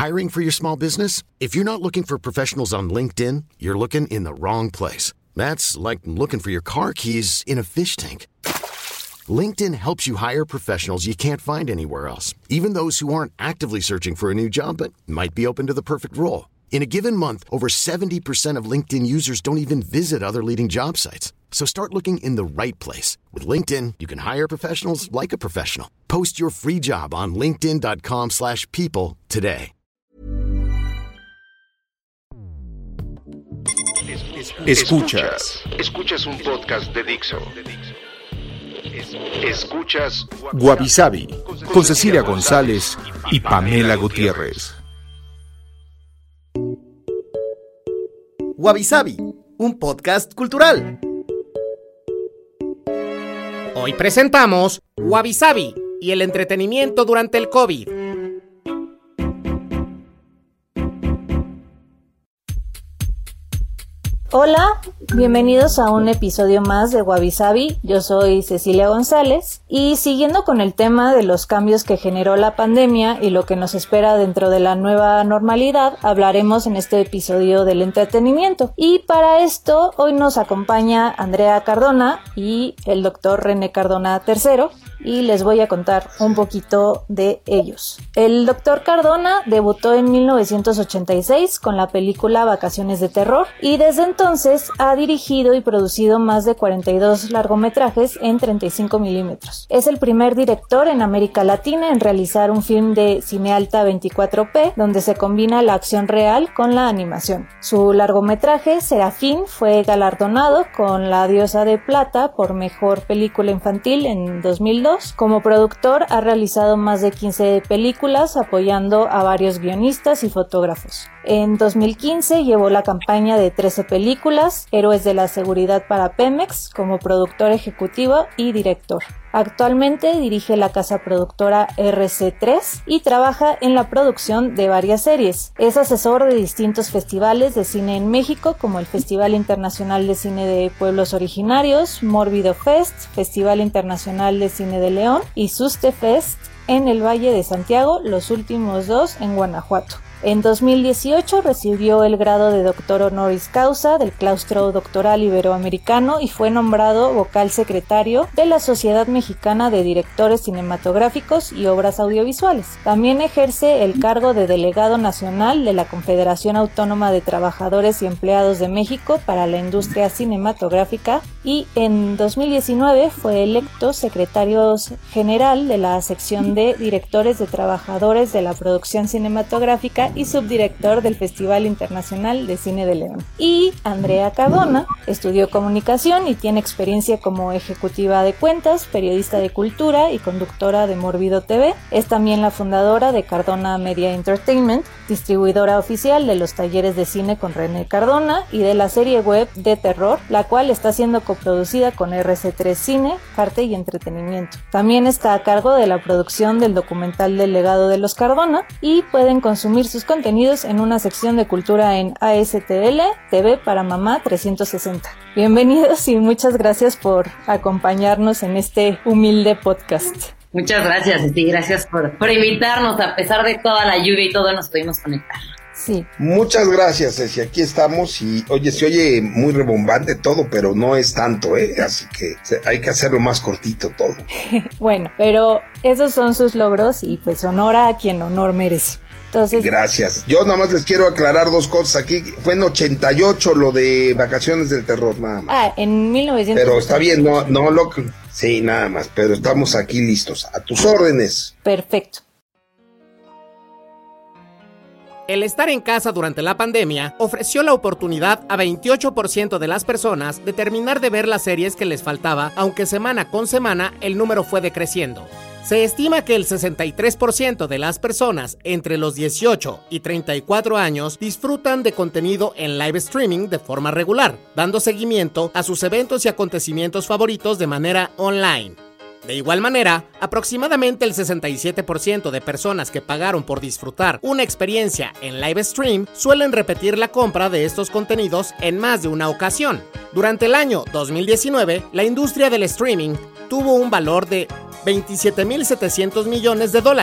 Hiring for your small business? If you're not looking for professionals on LinkedIn, you're looking in the wrong place. That's like looking for your car keys in a fish tank. LinkedIn helps you hire professionals you can't find anywhere else, even those who aren't actively searching for a new job but might be open to the perfect role. In a given month, over 70% of LinkedIn users don't even visit other leading job sites. So start looking in the right place. With LinkedIn, you can hire professionals like a professional. Post your free job on linkedin.com/people today. Escuchas un podcast de Dixo. Escuchas Wabi Sabi con Cecilia González y Pamela Gutiérrez. Wabi Sabi, un podcast cultural. Hoy presentamos Wabi Sabi y el entretenimiento durante el COVID. Hola, bienvenidos a un episodio más de Wabi Sabi. Yo soy Cecilia González y siguiendo con el tema de los cambios que generó la pandemia y lo que nos espera dentro de la nueva normalidad, hablaremos en este episodio del entretenimiento. Y para esto hoy nos acompaña Andrea Cardona y el doctor René Cardona III y les voy a contar un poquito de ellos. El doctor Cardona debutó en 1986 con la película Vacaciones de Terror y desde entonces ha dirigido y producido más de 42 largometrajes en 35 milímetros. Es el primer director en América Latina en realizar un film de cinealta 24p donde se combina la acción real con la animación. Su largometraje Serafín fue galardonado con la Diosa de Plata por mejor película infantil en 2002. Como productor ha realizado más de 15 películas apoyando a varios guionistas y fotógrafos. En 2015 llevó la campaña de 13 películas, Héroes de la Seguridad para Pemex, como productor ejecutivo y director. Actualmente dirige la casa productora RC3 y trabaja en la producción de varias series. Es asesor de distintos festivales de cine en México, como el Festival Internacional de Cine de Pueblos Originarios, Mórbido Fest, Festival Internacional de Cine de León y Suste Fest en el Valle de Santiago, los últimos dos en Guanajuato. En 2018 recibió el grado de doctor honoris causa del Claustro Doctoral Iberoamericano y fue nombrado vocal secretario de la Sociedad Mexicana de Directores Cinematográficos y Obras Audiovisuales. También ejerce el cargo de delegado nacional de la Confederación Autónoma de Trabajadores y Empleados de México para la Industria Cinematográfica y en 2019 fue electo secretario general de la sección de Directores de Trabajadores de la Producción Cinematográfica y subdirector del Festival Internacional de Cine de León. Y Andrea Cardona estudió comunicación y tiene experiencia como ejecutiva de cuentas, periodista de cultura y conductora de Mórbido TV. Es también la fundadora de Cardona Media Entertainment, distribuidora oficial de los talleres de cine con René Cardona y de la serie web de terror, la cual está siendo coproducida con RC3 Cine, Arte y Entretenimiento. También está a cargo de la producción del documental del legado de los Cardona y pueden consumir sus contenidos en una sección de cultura en ASTL TV para Mamá 360. Bienvenidos y muchas gracias por acompañarnos en este humilde podcast. Muchas gracias, Ceci, gracias por invitarnos. A pesar de toda la lluvia y todo, nos pudimos conectar. Sí. Muchas gracias, Ceci, aquí estamos y se oye muy rebombante todo, pero no es tanto, así que hay que hacerlo más cortito todo. Bueno, pero esos son sus logros y pues honor a quien honor merece. Entonces, gracias. Yo nada más les quiero aclarar dos cosas aquí. Fue en 88 lo de Vacaciones del Terror, nada más. En 1900. Pero está bien, no lo... Sí, nada más, pero estamos aquí listos. A tus órdenes. Perfecto. El estar en casa durante la pandemia ofreció la oportunidad a 28% de las personas de terminar de ver las series que les faltaba, aunque semana con semana el número fue decreciendo. Se estima que el 63% de las personas entre los 18 y 34 años disfrutan de contenido en live streaming de forma regular, dando seguimiento a sus eventos y acontecimientos favoritos de manera online. De igual manera, aproximadamente el 67% de personas que pagaron por disfrutar una experiencia en live stream suelen repetir la compra de estos contenidos en más de una ocasión. Durante el año 2019, la industria del streaming tuvo un valor de $27.700 millones,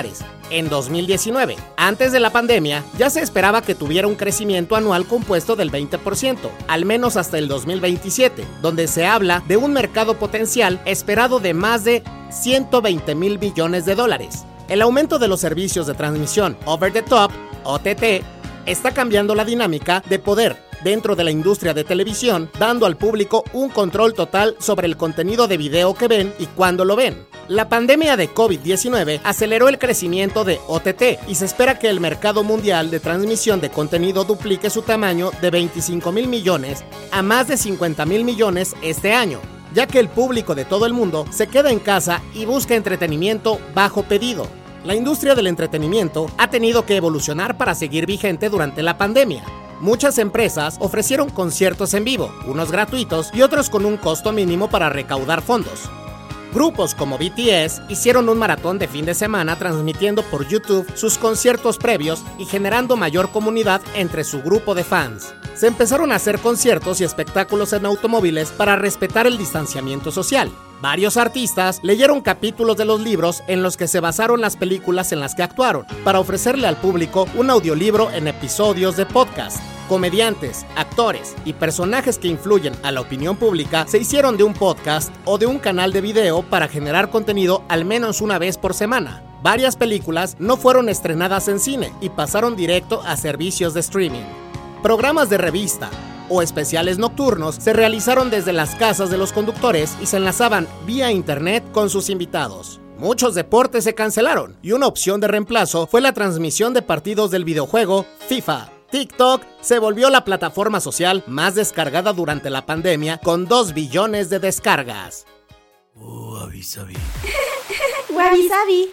en 2019. Antes de la pandemia, ya se esperaba que tuviera un crecimiento anual compuesto del 20%, al menos hasta el 2027, donde se habla de un mercado potencial esperado de más de 120,000 millones de dólares. El aumento de los servicios de transmisión over the top, OTT, está cambiando la dinámica de poder dentro de la industria de televisión, dando al público un control total sobre el contenido de video que ven y cuándo lo ven. La pandemia de COVID-19 aceleró el crecimiento de OTT y se espera que el mercado mundial de transmisión de contenido duplique su tamaño de 25,000 millones a más de 50,000 millones este año, ya que el público de todo el mundo se queda en casa y busca entretenimiento bajo pedido. La industria del entretenimiento ha tenido que evolucionar para seguir vigente durante la pandemia. Muchas empresas ofrecieron conciertos en vivo, unos gratuitos y otros con un costo mínimo para recaudar fondos. Grupos como BTS hicieron un maratón de fin de semana transmitiendo por YouTube sus conciertos previos y generando mayor comunidad entre su grupo de fans. Se empezaron a hacer conciertos y espectáculos en automóviles para respetar el distanciamiento social. Varios artistas leyeron capítulos de los libros en los que se basaron las películas en las que actuaron, para ofrecerle al público un audiolibro en episodios de podcast. Comediantes, actores y personajes que influyen a la opinión pública se hicieron de un podcast o de un canal de video para generar contenido al menos una vez por semana. Varias películas no fueron estrenadas en cine y pasaron directo a servicios de streaming. Programas de revista o especiales nocturnos se realizaron desde las casas de los conductores y se enlazaban vía internet con sus invitados. Muchos deportes se cancelaron y una opción de reemplazo fue la transmisión de partidos del videojuego FIFA. TikTok se volvió la plataforma social más descargada durante la pandemia con 2 billones de descargas. Wabi-sabi. Wabi-sabi.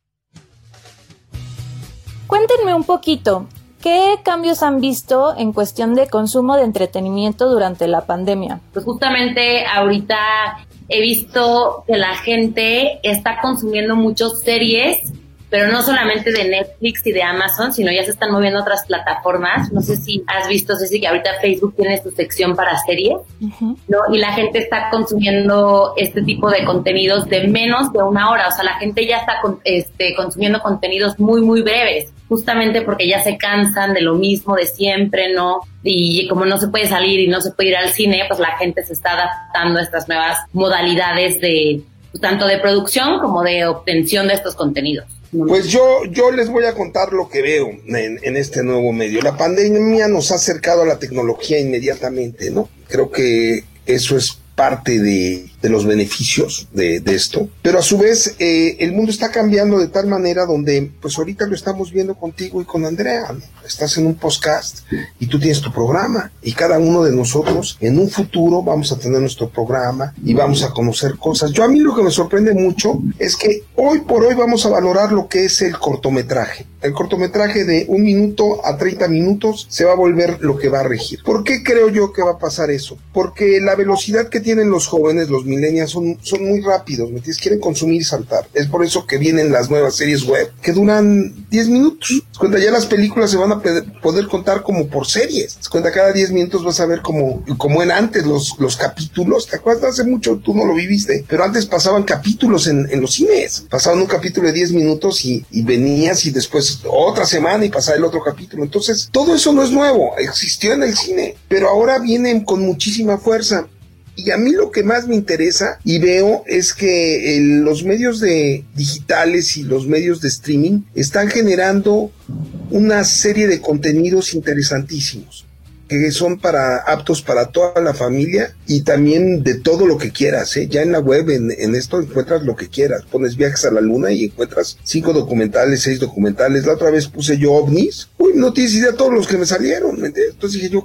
Cuéntenme un poquito, ¿qué cambios han visto en cuestión de consumo de entretenimiento durante la pandemia? Pues justamente ahorita he visto que la gente está consumiendo muchas series, pero no solamente de Netflix y de Amazon, sino ya se están moviendo otras plataformas. No sé si has visto, Ceci, que ahorita Facebook tiene su sección para series, ¿no? Y la gente está consumiendo este tipo de contenidos de menos de 1 hora. O sea, la gente ya está consumiendo contenidos muy, muy breves, justamente porque ya se cansan de lo mismo de siempre, ¿no? Y como no se puede salir y no se puede ir al cine, pues la gente se está adaptando a estas nuevas modalidades de, pues, tanto de producción como de obtención de estos contenidos. Pues yo les voy a contar lo que veo en este nuevo medio. La pandemia nos ha acercado a la tecnología inmediatamente, ¿no? Creo que eso es parte de los beneficios de esto, pero a su vez el mundo está cambiando de tal manera donde pues ahorita lo estamos viendo contigo y con Andrea, ¿no? Estás en un podcast y tú tienes tu programa y cada uno de nosotros en un futuro vamos a tener nuestro programa y vamos a conocer cosas. A mí lo que me sorprende mucho es que hoy por hoy vamos a valorar lo que es el cortometraje. El cortometraje de 1 minuto a 30 minutos se va a volver lo que va a regir. ¿Por qué creo yo que va a pasar eso? Porque la velocidad que tienen los jóvenes, los millennials, son muy rápidos, ¿me entiendes? Quieren consumir y saltar. Es por eso que vienen las nuevas series web que duran 10 minutos. Cuenta, ya las películas se van a poder contar como por series. Cuenta, cada 10 minutos vas a ver como en antes los capítulos. ¿Te acuerdas? Hace mucho tú no lo viviste, pero antes pasaban capítulos en los cines. Pasaban un capítulo de 10 minutos y venías y después otra semana y pasaba el otro capítulo. Entonces, todo eso no es nuevo, existió en el cine, pero ahora vienen con muchísima fuerza. Y a mí lo que más me interesa y veo es que los medios digitales y los medios de streaming están generando una serie de contenidos interesantísimos que son aptos para toda la familia y también de todo lo que quieras, ¿eh? Ya en la web, en esto encuentras lo que quieras. Pones viajes a la luna y encuentras 5 documentales, 6 documentales. La otra vez puse yo ovnis. Uy, no tienes idea de todos los que me salieron, ¿me entiendes? Entonces dije yo,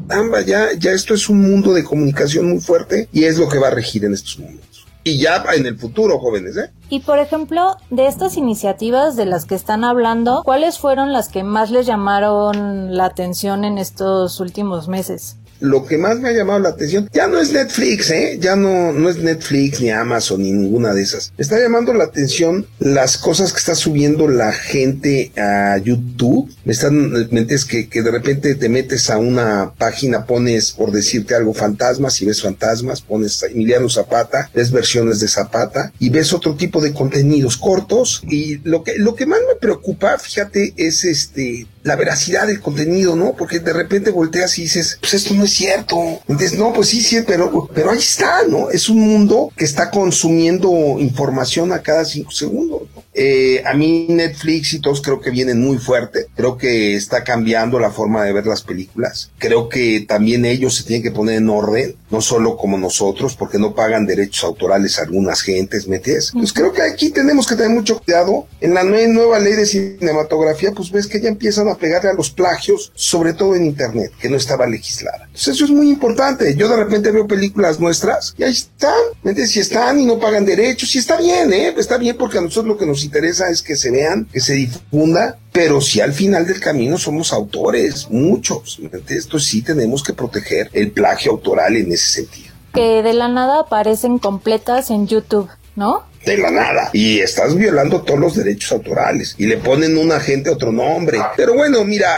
ya esto es un mundo de comunicación muy fuerte y es lo que va a regir en estos momentos. Y ya en el futuro, jóvenes, ¿eh? Y por ejemplo, de estas iniciativas de las que están hablando, ¿cuáles fueron las que más les llamaron la atención en estos últimos meses? lo que más me ha llamado la atención, ya no es Netflix, ya no es Netflix ni Amazon ni ninguna de esas. Me está llamando la atención las cosas que está subiendo la gente a YouTube. Es que de repente te metes a una página, pones, por decirte algo, fantasmas, y ves fantasmas, pones a Emiliano Zapata, ves versiones de Zapata y ves otro tipo de contenidos cortos. Y lo que más me preocupa, fíjate, es la veracidad del contenido, ¿no? Porque de repente volteas y dices, pues esto no es cierto. Entonces, no, pues sí, pero ahí está, ¿no? Es un mundo que está consumiendo información a cada 5 segundos, ¿no? A mí Netflix y todos creo que vienen muy fuerte. Creo que está cambiando la forma de ver las películas. Creo que también ellos se tienen que poner en orden, no solo como nosotros, porque no pagan derechos autorales a algunas gentes, ¿me entiendes? Pues creo que aquí tenemos que tener mucho cuidado. En la nueva ley de cinematografía, pues ves que ya empiezan a pegarle a los plagios, sobre todo en internet, que no estaba legislada. Entonces eso es muy importante. Yo de repente veo películas nuestras y ahí están, ¿me entiendes? Si están y no pagan derechos, y está bien, está bien, porque a nosotros lo que nos interesa es que se vean, que se difunda, pero si al final del camino somos autores, muchos, ¿me entiendes? Entonces sí tenemos que proteger el plagio autoral en ese sentido. Que de la nada aparecen completas en YouTube, ¿no? De la nada, y estás violando todos los derechos autorales, y le ponen un agente otro nombre. Pero bueno, mira,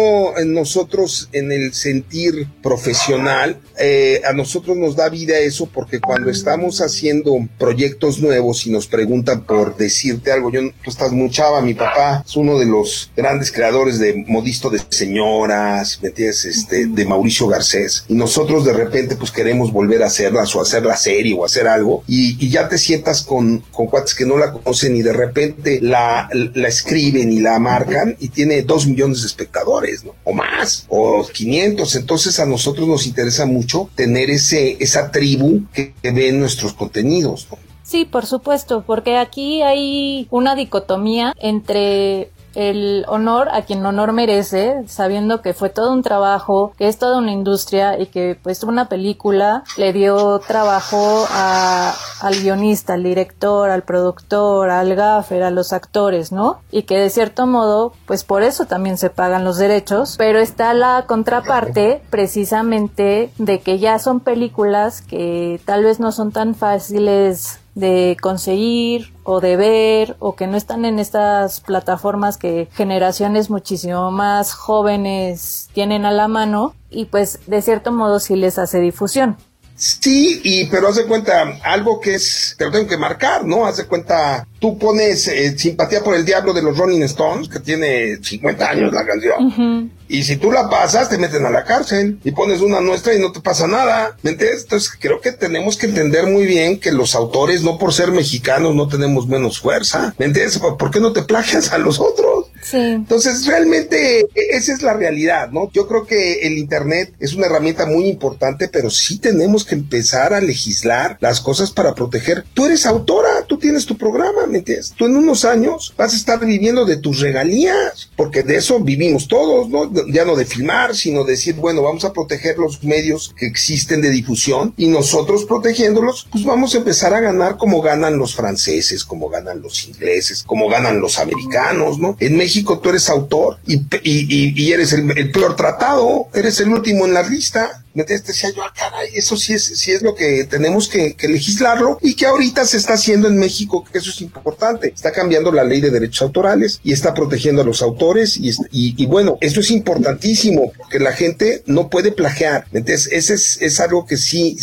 nosotros en el sentir profesional, a nosotros nos da vida eso, porque cuando estamos haciendo proyectos nuevos y nos preguntan por decirte algo, tú estás muy chava, mi papá es uno de los grandes creadores de Modisto de Señoras, ¿me entiendes? De Mauricio Garcés, y nosotros de repente pues queremos volver a hacerlas, o hacer la serie, o hacer algo, y ya te sientas con cuates que no la conocen y de repente la escriben y la marcan y tiene 2 millones de espectadores, ¿no? O más, o 500. Entonces a nosotros nos interesa mucho tener esa tribu que ve nuestros contenidos, ¿no? Sí, por supuesto, porque aquí hay una dicotomía entre el honor a quien honor merece, sabiendo que fue todo un trabajo, que es toda una industria y que pues una película le dio trabajo al guionista, al director, al productor, al gaffer, a los actores, ¿no? Y que de cierto modo pues por eso también se pagan los derechos, pero está la contraparte precisamente de que ya son películas que tal vez no son tan fáciles de conseguir o de ver, o que no están en estas plataformas que generaciones muchísimo más jóvenes tienen a la mano, y pues de cierto modo sí les hace difusión. Sí, pero haz de cuenta, algo que te lo tengo que marcar, ¿no? Haz de cuenta, tú pones Simpatía por el Diablo de los Rolling Stones, que tiene 50 años la canción, uh-huh. Y si tú la pasas, te meten a la cárcel, y pones una nuestra y no te pasa nada, ¿me entiendes? Entonces creo que tenemos que entender muy bien que los autores, no por ser mexicanos, no tenemos menos fuerza, ¿me entiendes? ¿Por qué no te plagias a los otros? Sí. Entonces realmente esa es la realidad, ¿no? Yo creo que el internet es una herramienta muy importante, pero sí tenemos que empezar a legislar las cosas para proteger. Tú eres autora, tú tienes tu programa, ¿me entiendes? Tú en unos años vas a estar viviendo de tus regalías, porque de eso vivimos todos, ¿no? Ya no de filmar, sino decir, bueno, vamos a proteger los medios que existen de difusión, y nosotros protegiéndolos, pues vamos a empezar a ganar como ganan los franceses, como ganan los ingleses, como ganan los americanos, ¿no? En México tú eres autor y eres el peor tratado, eres el último en la lista. Decía yo, caray, eso sí es lo que tenemos que legislarlo, y que ahorita se está haciendo en México, que eso es importante. Está cambiando la ley de derechos autorales y está protegiendo a los autores, y bueno, eso es importantísimo, porque la gente no puede plagiar. Entonces, ese es algo que sí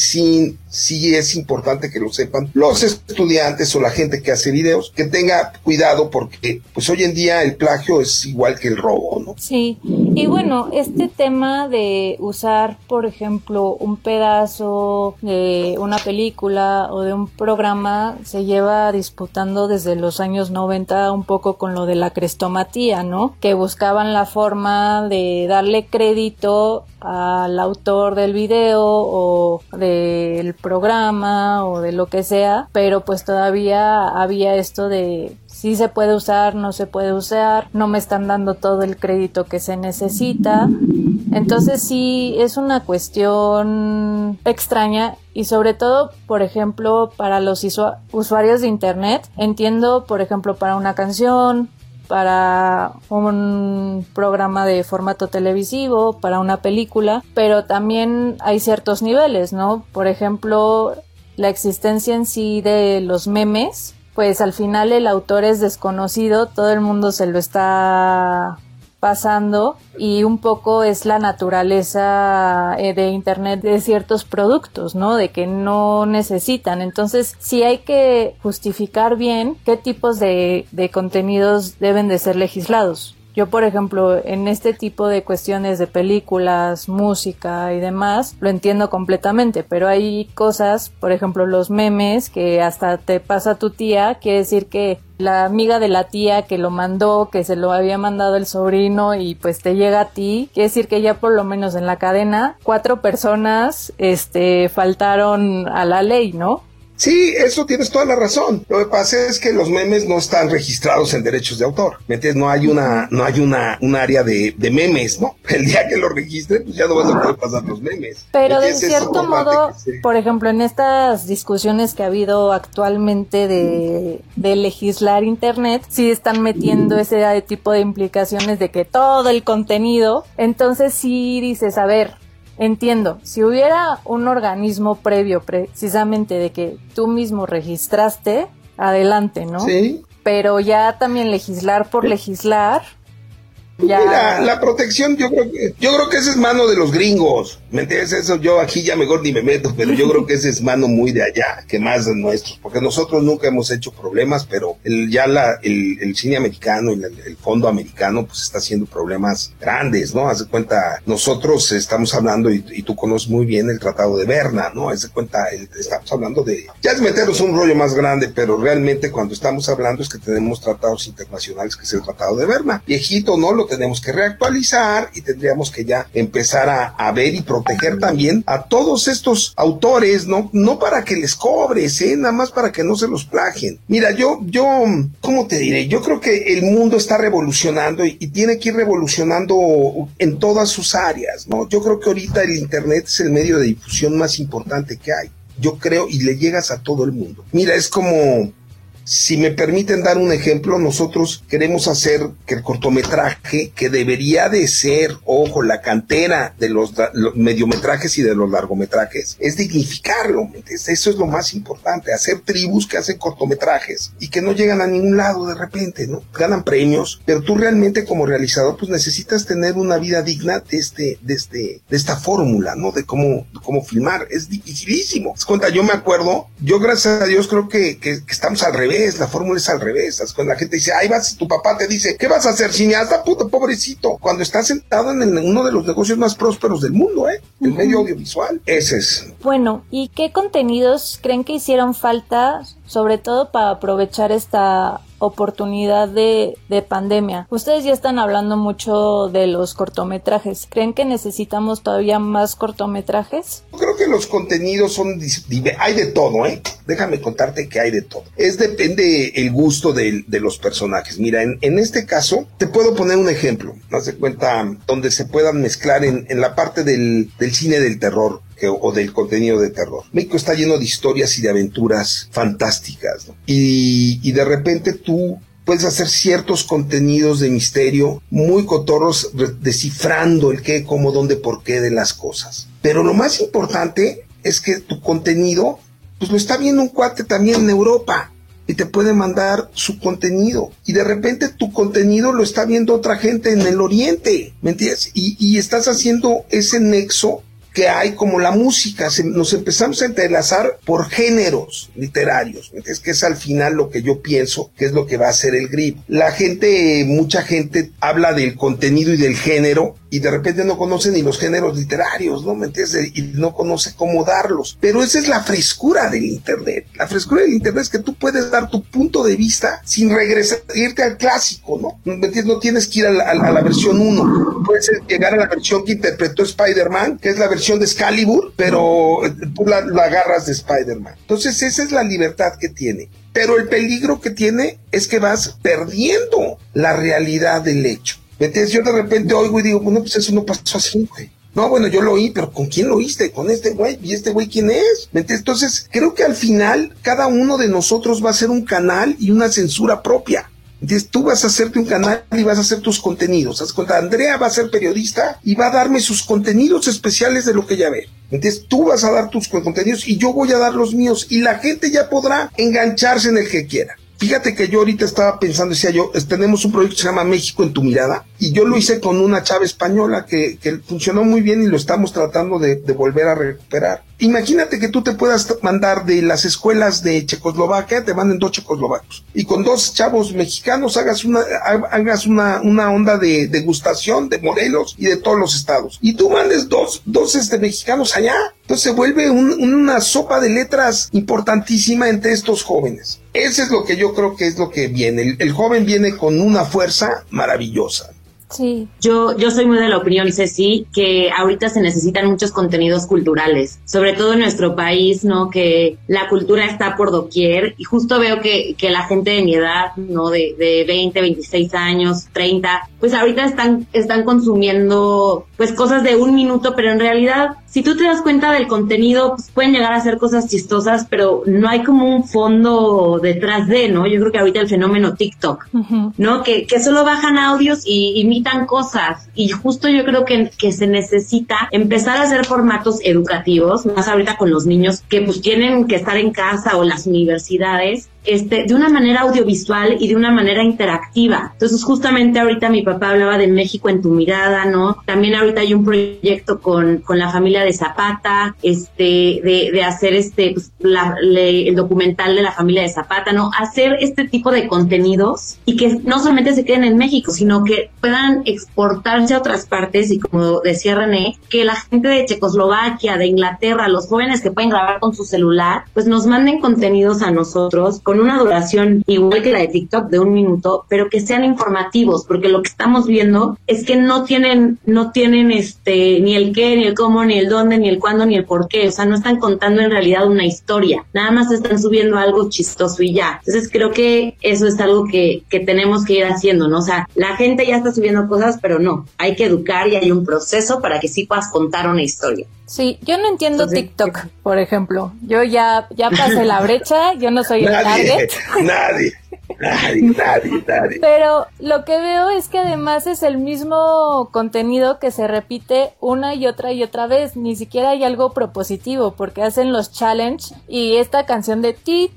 es importante que lo sepan los estudiantes o la gente que hace videos, que tenga cuidado, porque pues hoy en día el plagio es igual que el robo, ¿no? Sí, y bueno, este tema de usar, por ejemplo, un pedazo de una película o de un programa se lleva disputando desde los años 90, un poco con lo de la crestomatía, ¿no? Que buscaban la forma de darle crédito al autor del video o del programa o de lo que sea, pero pues todavía había esto de sí se puede usar, no se puede usar, no me están dando todo el crédito que se necesita. Entonces sí es una cuestión extraña, y sobre todo, por ejemplo, para los usuarios de internet. Entiendo, por ejemplo, para una canción, para un programa de formato televisivo, para una película, pero también hay ciertos niveles, ¿no? Por ejemplo, la existencia en sí de los memes, pues al final el autor es desconocido, todo el mundo se lo está pasando y un poco es la naturaleza de internet de ciertos productos, ¿no? De que no necesitan. Entonces sí hay que justificar bien qué tipos de contenidos deben de ser legislados. Yo, por ejemplo, en este tipo de cuestiones de películas, música y demás, lo entiendo completamente, pero hay cosas, por ejemplo, los memes, que hasta te pasa a tu tía, quiere decir que la amiga de la tía que lo mandó, que se lo había mandado el sobrino y pues te llega a ti, quiere decir que ya por lo menos en la cadena 4 personas faltaron a la ley, ¿no? Sí, eso tienes toda la razón. Lo que pasa es que los memes no están registrados en derechos de autor. ¿Me entiendes? No hay un área de memes, ¿no? El día que lo registre, pues ya no vas a poder pasar los memes. Pero de cierto modo, por ejemplo, en estas discusiones que ha habido actualmente de legislar internet, sí están metiendo ese tipo de implicaciones de que todo el contenido, entonces sí dices, a ver, entiendo, si hubiera un organismo previo precisamente de que tú mismo registraste, adelante, ¿no? Sí. Pero ya también legislar por legislar, ya... Mira, la protección yo creo que esa es mano de los gringos, ¿me entiendes? Eso yo aquí ya mejor ni me meto, pero yo creo que esa es mano muy de allá, que más de nuestros, porque nosotros nunca hemos hecho problemas, pero el cine americano y el fondo americano pues está haciendo problemas grandes, ¿no? Haz de cuenta, nosotros estamos hablando, y tú conoces muy bien el Tratado de Berna, ¿no? Haz de cuenta, estamos hablando de, ya es meternos un rollo más grande, pero realmente cuando estamos hablando es que tenemos tratados internacionales, que es el Tratado de Berna, viejito, ¿no? Lo tenemos que reactualizar y tendríamos que ya empezar a ver y proteger también a todos estos autores, no para que les cobres, nada más para que no se los plagien. Mira, yo, ¿cómo te diré? Yo creo que el mundo está revolucionando y tiene que ir revolucionando en todas sus áreas, ¿no? Yo creo que ahorita el internet es el medio de difusión más importante que hay. Yo creo, y le llegas a todo el mundo. Mira, es como... Si me permiten dar un ejemplo, nosotros queremos hacer que el cortometraje, que debería de ser, ojo, la cantera de los mediometrajes y de los largometrajes, es dignificarlo, ¿entiendes? Eso es lo más importante, hacer tribus que hacen cortometrajes y que no llegan a ningún lado de repente, ¿no? Ganan premios, pero tú realmente como realizador pues necesitas tener una vida digna de esta fórmula, ¿no? De cómo filmar, es dificilísimo. Cuenta, yo me acuerdo, yo gracias a Dios creo que estamos al revés. La fórmula es al revés. Cuando la gente dice, ahí vas, tu papá te dice, ¿qué vas a hacer, cineasta? Puto, pobrecito. Cuando estás sentado en uno de los negocios más prósperos del mundo, el medio audiovisual. Ese es. Bueno, ¿y qué contenidos creen que hicieron falta, sobre todo para aprovechar esta oportunidad de pandemia? Ustedes ya están hablando mucho de los cortometrajes. ¿Creen que necesitamos todavía más cortometrajes? Yo creo que los contenidos hay de todo, Déjame contarte que hay de todo. Depende el gusto de los personajes. Mira, en este caso, te puedo poner un ejemplo. Haz de cuenta, donde se puedan mezclar en la parte del cine del terror. O del contenido de terror. México está lleno de historias y de aventuras fantásticas, ¿no? Y de repente tú puedes hacer ciertos contenidos de misterio muy cotorros, descifrando el qué, cómo, dónde, por qué de las cosas. Pero lo más importante es que tu contenido, pues lo está viendo un cuate también en Europa y te puede mandar su contenido. Y de repente tu contenido lo está viendo otra gente en el Oriente, ¿me entiendes? Y estás haciendo ese nexo que hay como la música, nos empezamos a entrelazar por géneros literarios, ¿entiendes? Que es al final lo que yo pienso que es lo que va a ser el grip. Mucha gente habla del contenido y del género y de repente no conoce ni los géneros literarios, ¿no? ¿Me entiendes? Y no conoce cómo darlos. Pero esa es la frescura del internet. La frescura del internet es que tú puedes dar tu punto de vista sin irte al clásico, ¿no? ¿Me entiendes? No tienes que ir a la versión 1. Puedes llegar a la versión que interpretó Spider-Man, que es la versión de Excalibur, pero tú la agarras de Spider-Man. Entonces esa es la libertad que tiene. Pero el peligro que tiene es que vas perdiendo la realidad del hecho. ¿Me entiendes? Yo de repente oigo y digo, bueno, pues eso no pasó así, güey. No, bueno, yo lo oí, pero ¿con quién lo oíste? Con este güey. ¿Y este güey quién es? ¿Me entiendes? Entonces, creo que al final cada uno de nosotros va a ser un canal y una censura propia. Entonces tú vas a hacerte un canal y vas a hacer tus contenidos. Haz cuenta, Andrea va a ser periodista y va a darme sus contenidos especiales de lo que ella ve. Entonces tú vas a dar tus contenidos y yo voy a dar los míos y la gente ya podrá engancharse en el que quiera. Fíjate que yo ahorita estaba pensando, decía yo, tenemos un proyecto que se llama México en tu mirada, y yo lo hice con una chava española que funcionó muy bien y lo estamos tratando de volver a recuperar. Imagínate que tú te puedas mandar de las escuelas de Checoslovaquia, te manden 2 checoslovacos, y con 2 chavos mexicanos hagas una onda de degustación de modelos y de todos los estados, y tú mandes dos mexicanos allá. Entonces se vuelve una sopa de letras importantísima entre estos jóvenes. Ese es lo que yo creo que es lo que viene. El joven viene con una fuerza maravillosa. Sí. Yo soy muy de la opinión, Ceci, que ahorita se necesitan muchos contenidos culturales, sobre todo en nuestro país, ¿no? Que la cultura está por doquier, y justo veo que la gente de mi edad, ¿no? De 20, 26 años, 30, pues ahorita están consumiendo pues cosas de 1 minuto, pero en realidad, si tú te das cuenta del contenido, pues pueden llegar a ser cosas chistosas, pero no hay como un fondo detrás de, ¿no? Yo creo que ahorita el fenómeno TikTok, ¿no? Que solo bajan audios y imitan cosas, y justo yo creo que se necesita empezar a hacer formatos educativos, más ahorita con los niños que pues tienen que estar en casa o las universidades, de una manera audiovisual y de una manera interactiva. Entonces justamente ahorita mi papá hablaba de México en tu mirada, ¿no? También ahorita hay un proyecto con la familia de Zapata, de hacer pues, el documental de la familia de Zapata, ¿no? Hacer este tipo de contenidos y que no solamente se queden en México, sino que puedan exportarse a otras partes, y como decía René, que la gente de Checoslovaquia, de Inglaterra, los jóvenes que pueden grabar con su celular, pues nos manden contenidos a nosotros con una duración igual que la de TikTok de 1 minuto, pero que sean informativos, porque lo que estamos viendo es que no tienen ni el qué, ni el cómo, ni el dónde, ni el cuándo, ni el por qué. O sea, no están contando en realidad una historia, nada más están subiendo algo chistoso y ya. Entonces creo que eso es algo que tenemos que ir haciendo, ¿no? O sea, la gente ya está subiendo cosas, pero no, hay que educar y hay un proceso para que sí puedas contar una historia. Sí, yo no entiendo TikTok, por ejemplo. Yo ya pasé la brecha, yo no soy el target. Nadie. Pero lo que veo es que además es el mismo contenido que se repite una y otra vez. Ni siquiera hay algo propositivo, porque hacen los challenge y esta canción de ti,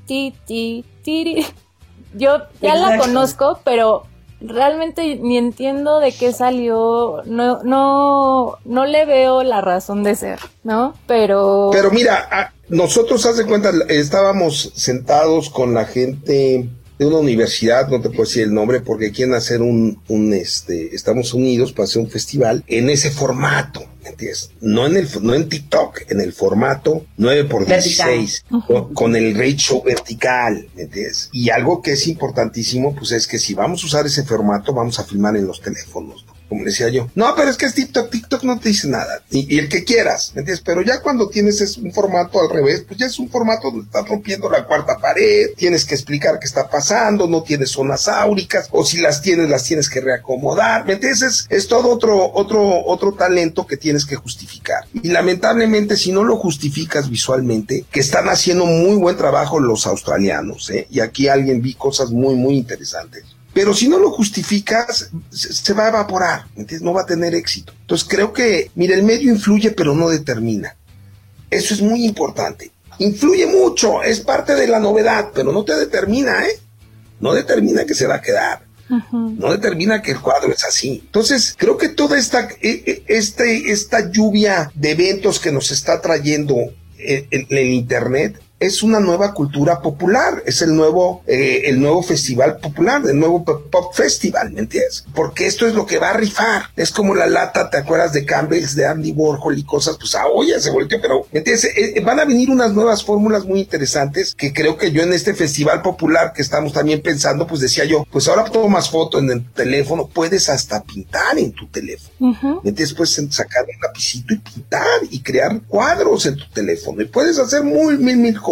yo ya la conozco, pero realmente ni entiendo de qué salió, no le veo la razón de ser, ¿no? Pero mira, nosotros, haz de cuenta, estábamos sentados con la gente de una universidad, no te puedo decir el nombre, porque quieren hacer estamos unidos para hacer un festival en ese formato, ¿entiendes? No en TikTok, en el formato 9x16, con el ratio vertical, ¿entiendes? Y algo que es importantísimo, pues es que si vamos a usar ese formato, vamos a filmar en los teléfonos, ¿no? Como decía yo, no, pero es que es TikTok no te dice nada, y el que quieras, ¿me entiendes? Pero ya cuando tienes un formato al revés, pues ya es un formato donde estás rompiendo la cuarta pared, tienes que explicar qué está pasando, no tienes zonas áuricas, o si las tienes que reacomodar, ¿me entiendes? Es todo otro talento que tienes que justificar, y lamentablemente si no lo justificas visualmente, que están haciendo muy buen trabajo los australianos, y aquí vi cosas muy, muy interesantes. Pero si no lo justificas, se va a evaporar, ¿entiendes? No va a tener éxito. Entonces creo que, mira, el medio influye, pero no determina. Eso es muy importante. Influye mucho, es parte de la novedad, pero no te determina, No determina que se va a quedar. No determina que el cuadro es así. Entonces, creo que toda esta lluvia de eventos que nos está trayendo el Internet es una nueva cultura popular, es el nuevo festival popular, el nuevo pop festival, ¿me entiendes? Porque esto es lo que va a rifar, es como la lata, ¿te acuerdas de Campbell's, de Andy Warhol y cosas? Pues ya se volteó, pero, ¿me entiendes? Van a venir unas nuevas fórmulas muy interesantes que creo que yo en este festival popular que estamos también pensando, pues decía yo, pues ahora tomas foto en el teléfono, puedes hasta pintar en tu teléfono, ¿me entiendes? Puedes sacar un lapicito y pintar y crear cuadros en tu teléfono, y puedes hacer mil cosas.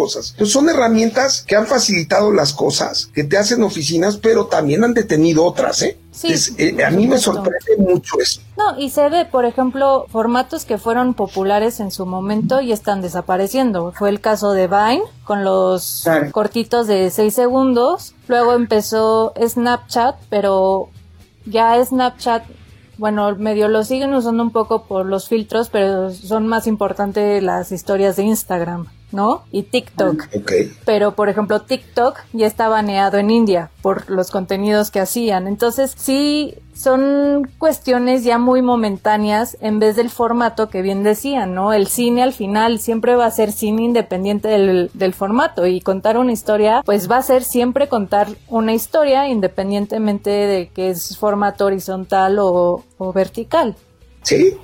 cosas. Entonces son herramientas que han facilitado las cosas, que te hacen oficinas, pero también han detenido otras, ¿eh? Sí, a mí me sorprende mucho eso. No, y se ve, por ejemplo, formatos que fueron populares en su momento y están desapareciendo. Fue el caso de Vine, con los cortitos de 6 segundos. Luego empezó Snapchat, pero ya Snapchat, bueno, medio lo siguen usando un poco por los filtros, pero son más importantes las historias de Instagram, ¿no? Y TikTok. Okay. Pero, por ejemplo, TikTok ya está baneado en India por los contenidos que hacían. Entonces, sí, son cuestiones ya muy momentáneas en vez del formato que bien decían, ¿no? El cine al final siempre va a ser cine independiente del formato, y contar una historia, pues va a ser siempre contar una historia independientemente de que es formato horizontal o vertical. Sí,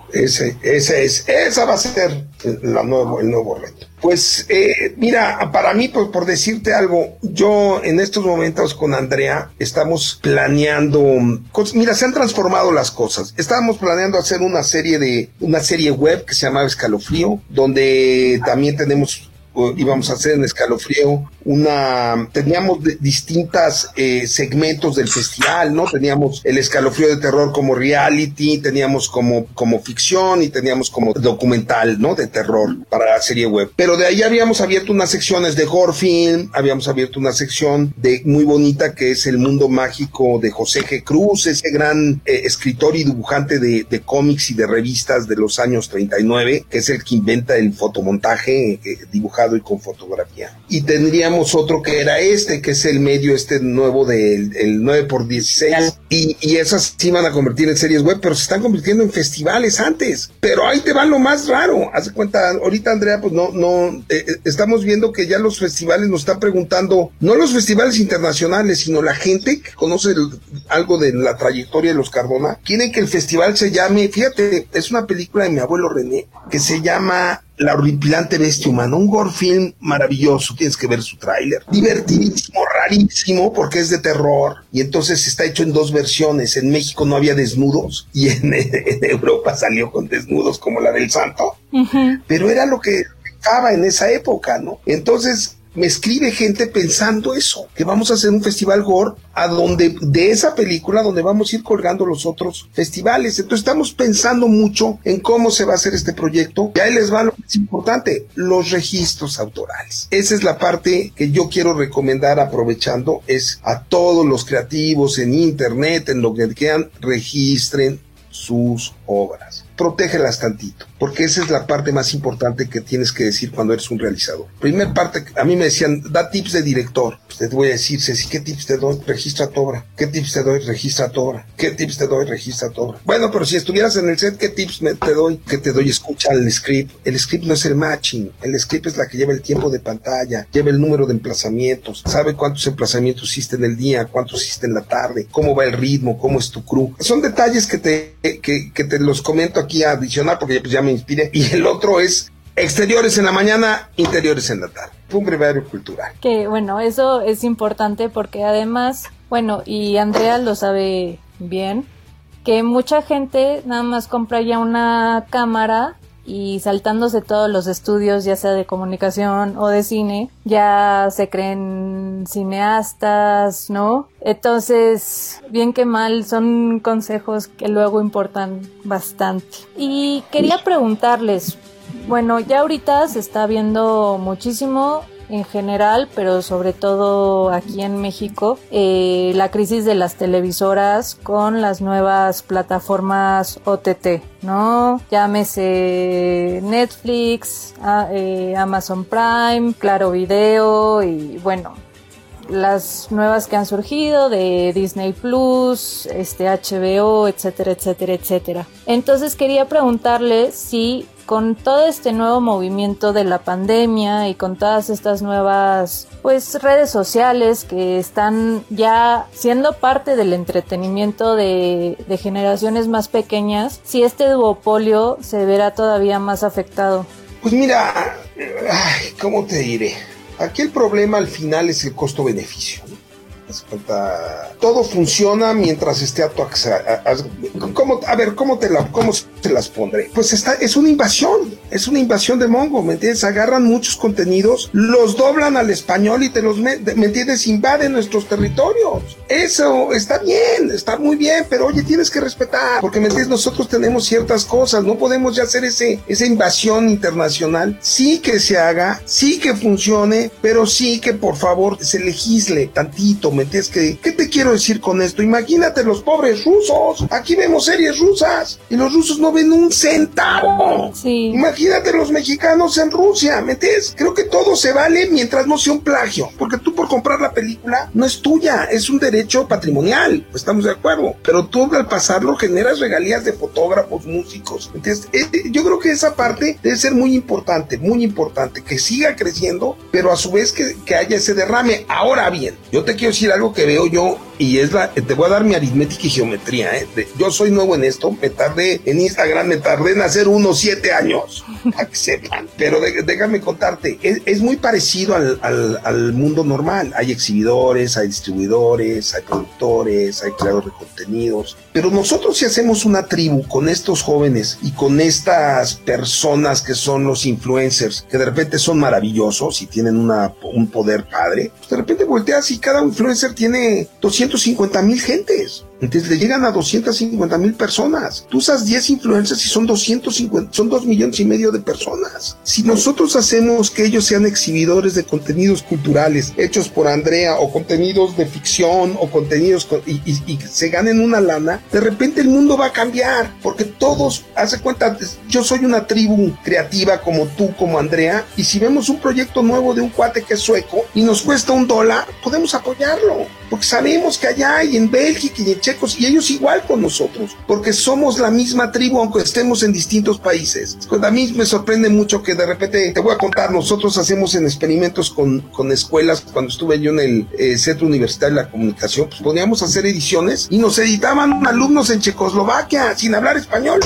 esa va a ser el nuevo reto. Pues mira, para mí, pues, por decirte algo, yo en estos momentos con Andrea estamos planeando cosas. Mira, se han transformado las cosas. Estábamos planeando hacer una serie web que se llamaba Escalofrío, donde también íbamos a hacer en Escalofrío teníamos distintas segmentos del festival, ¿no? Teníamos el Escalofrío de terror como reality, teníamos como ficción y teníamos como documental, ¿no? De terror para la serie web. Pero de ahí habíamos abierto unas secciones de horror film, habíamos abierto una sección muy bonita que es el mundo mágico de José G. Cruz, ese gran escritor y dibujante de cómics y de revistas de los años 39, que es el que inventa el fotomontaje dibujado y con fotografía. Y tendríamos otro que era que es el medio nuevo del 9x16, y esas sí van a convertir en series web, pero se están convirtiendo en festivales antes. Pero ahí te va lo más raro. Haz de cuenta, ahorita, Andrea, pues estamos viendo que ya los festivales nos están preguntando, no los festivales internacionales, sino la gente que conoce algo de la trayectoria de los Cardona, quieren que el festival se llame, fíjate, es una película de mi abuelo René, que se llama La horripilante bestia humana, un gore film maravilloso, tienes que ver su tráiler, divertidísimo, rarísimo, porque es de terror, y entonces está hecho en 2 versiones. En México no había desnudos, y en Europa salió con desnudos como la del Santo, pero era lo que estaba en esa época, ¿no? Entonces me escribe gente pensando eso, que vamos a hacer un festival gore de esa película donde vamos a ir colgando los otros festivales. Entonces estamos pensando mucho en cómo se va a hacer este proyecto, y ahí les va lo más importante, los registros autorales. Esa es la parte que yo quiero recomendar, aprovechando, es a todos los creativos en internet, en lo que quieran, registren sus obras. Protégelas tantito, porque esa es la parte más importante que tienes que decir cuando eres un realizador. Primer parte, a mí me decían, da tips de director. Pues te voy a decir, Ceci, ¿qué tips te doy? Registra tu obra. ¿Qué tips te doy? Registra tu obra. ¿Qué tips te doy? Registra tu obra. Bueno, pero si estuvieras en el set, ¿qué tips te doy? ¿Qué te doy? Escucha el script. El script no es el matching. El script es la que lleva el tiempo de pantalla, lleva el número de emplazamientos, sabe cuántos emplazamientos hiciste en el día, cuántos hiciste en la tarde, cómo va el ritmo, cómo es tu crew. Son detalles que te los comento aquí adicional, porque pues ya me inspiré. Y el otro es exteriores en la mañana, interiores en la tarde. Fue un breviario cultural. Que bueno, eso es importante porque además, bueno, y Andrea lo sabe bien, que mucha gente nada más compra ya una cámara y saltándose todos los estudios, ya sea de comunicación o de cine, ya se creen cineastas, ¿no? Entonces, bien que mal, son consejos que luego importan bastante. Y quería preguntarles, bueno, ya ahorita se está viendo muchísimo en general, pero sobre todo aquí en México, la crisis de las televisoras con las nuevas plataformas OTT, ¿no? Llámese Netflix, Amazon Prime, Claro Video y bueno, las nuevas que han surgido de Disney Plus, HBO, etcétera, etcétera, etcétera. Entonces quería preguntarle si con todo este nuevo movimiento de la pandemia y con todas estas nuevas redes sociales que están ya siendo parte del entretenimiento de generaciones más pequeñas, si este duopolio se verá todavía más afectado. Pues mira, ¿cómo te diré? Aquí el problema al final es el costo-beneficio, ¿no? Todo funciona mientras esté a tu acceso. ¿Cómo te las pondré? Pues es una invasión de Mongo, ¿me entiendes? Agarran muchos contenidos, los doblan al español y te los, ¿me entiendes? Invaden nuestros territorios. Eso está bien, está muy bien, pero oye, tienes que respetar, porque, ¿me entiendes? Nosotros tenemos ciertas cosas, no podemos ya hacer esa invasión internacional. Sí que se haga, sí que funcione, pero sí que por favor se legisle tantito, ¿me entiendes? ¿Qué te quiero decir con esto? Imagínate los pobres rusos, aquí vemos series rusas y los rusos no ven un centavo. Sí. Imagínate los mexicanos en Rusia, ¿me entiendes? Creo que todo se vale mientras no sea un plagio, porque tú por comprar la película no es tuya, es un derecho patrimonial, estamos de acuerdo, pero tú al pasarlo generas regalías de fotógrafos, músicos, ¿entiendes? Yo creo que esa parte debe ser muy importante, que siga creciendo, pero a su vez que haya ese derrame. Ahora bien, yo te quiero decir algo que veo yo, y te voy a dar mi aritmética y geometría, yo soy nuevo en esto, en Instagram me tardé en hacer unos 7 años, para que sepan, pero déjame contarte, es muy parecido al mundo normal. Hay exhibidores, hay distribuidores, hay productores, hay creadores de contenidos, pero nosotros si hacemos una tribu con estos jóvenes y con estas personas que son los influencers, que de repente son maravillosos y tienen un poder padre, pues de repente volteas y cada influencer tiene 250,000 gentes. Entonces le llegan a 250,000 personas. Tú usas 10 influencers y son 2 millones y medio de personas. Si nosotros hacemos que ellos sean exhibidores de contenidos culturales hechos por Andrea, o contenidos de ficción, o contenidos y se ganen una lana, de repente el mundo va a cambiar, porque todos, hace cuenta, yo soy una tribu creativa como tú, como Andrea, y si vemos un proyecto nuevo de un cuate que es sueco y nos cuesta $1, podemos apoyarlo, porque sabemos que allá hay en Bélgica y en checos, y ellos igual con nosotros, porque somos la misma tribu aunque estemos en distintos países. A mí me sorprende mucho que de repente, te voy a contar, nosotros hacemos en experimentos con escuelas. Cuando estuve yo en el Centro Universitario de la Comunicación, pues podíamos hacer ediciones y nos editaban alumnos en Checoslovaquia sin hablar español.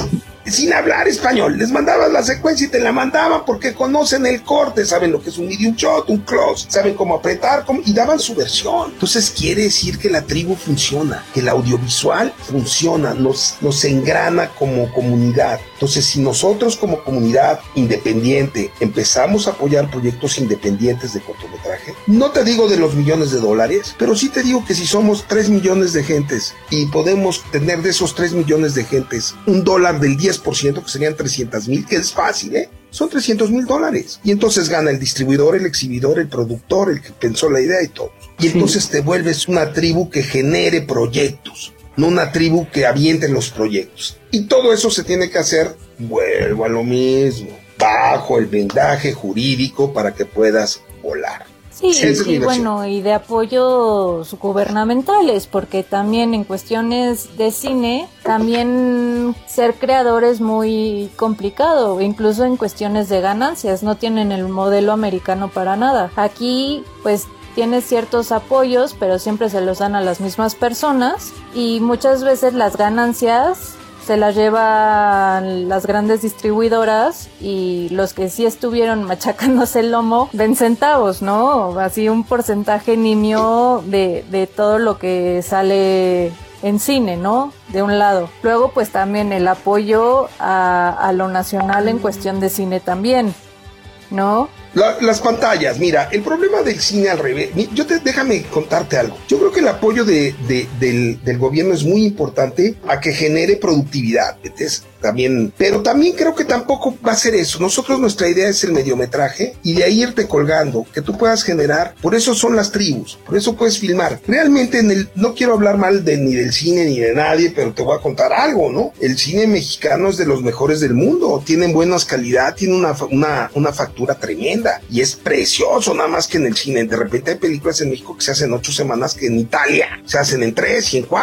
Les mandabas la secuencia y te la mandaban porque conocen el corte, saben lo que es un medium shot, un close, saben cómo apretar, y daban su versión. Entonces quiere decir que la tribu funciona, que el audiovisual funciona, nos engrana como comunidad. Entonces, si nosotros como comunidad independiente empezamos a apoyar proyectos independientes de cortometraje, no te digo de los millones de dólares, pero sí te digo que si somos 3 millones de gentes y podemos tener de esos 3 millones de gentes $1 del 10%, que serían 300,000, que es fácil, son $300,000. Y entonces gana el distribuidor, el exhibidor, el productor, el que pensó la idea y todo. Y entonces te vuelves una tribu que genere proyectos, no una tribu que aviente los proyectos. Y todo eso se tiene que hacer, vuelvo a lo mismo, bajo el vendaje jurídico para que puedas volar. Sí, bueno, y de apoyos gubernamentales, porque también en cuestiones de cine, también ser creador es muy complicado, incluso en cuestiones de ganancias, no tienen el modelo americano para nada. Aquí, pues, tienes ciertos apoyos, pero siempre se los dan a las mismas personas, y muchas veces las ganancias se las llevan las grandes distribuidoras, y los que sí estuvieron machacándose el lomo ven centavos, ¿no? Así un porcentaje nimio de todo lo que sale en cine, ¿no? De un lado. Luego, pues también el apoyo a lo nacional en cuestión de cine también, ¿no? Las pantallas, mira, el problema del cine al revés, déjame contarte algo. Yo creo que el apoyo del gobierno es muy importante a que genere productividad, ¿ves? También, pero también creo que tampoco va a ser eso. Nosotros, nuestra idea es el mediometraje, y de ahí irte colgando, que tú puedas generar. Por eso son las tribus, por eso puedes filmar. Realmente no quiero hablar mal ni del cine ni de nadie, pero te voy a contar algo, ¿no? El cine mexicano es de los mejores del mundo, tienen buenas calidad, tiene una factura tremenda, y es precioso. Nada más que en el cine, de repente hay películas en México que se hacen 8 semanas que en Italia se hacen en 3 y en 4.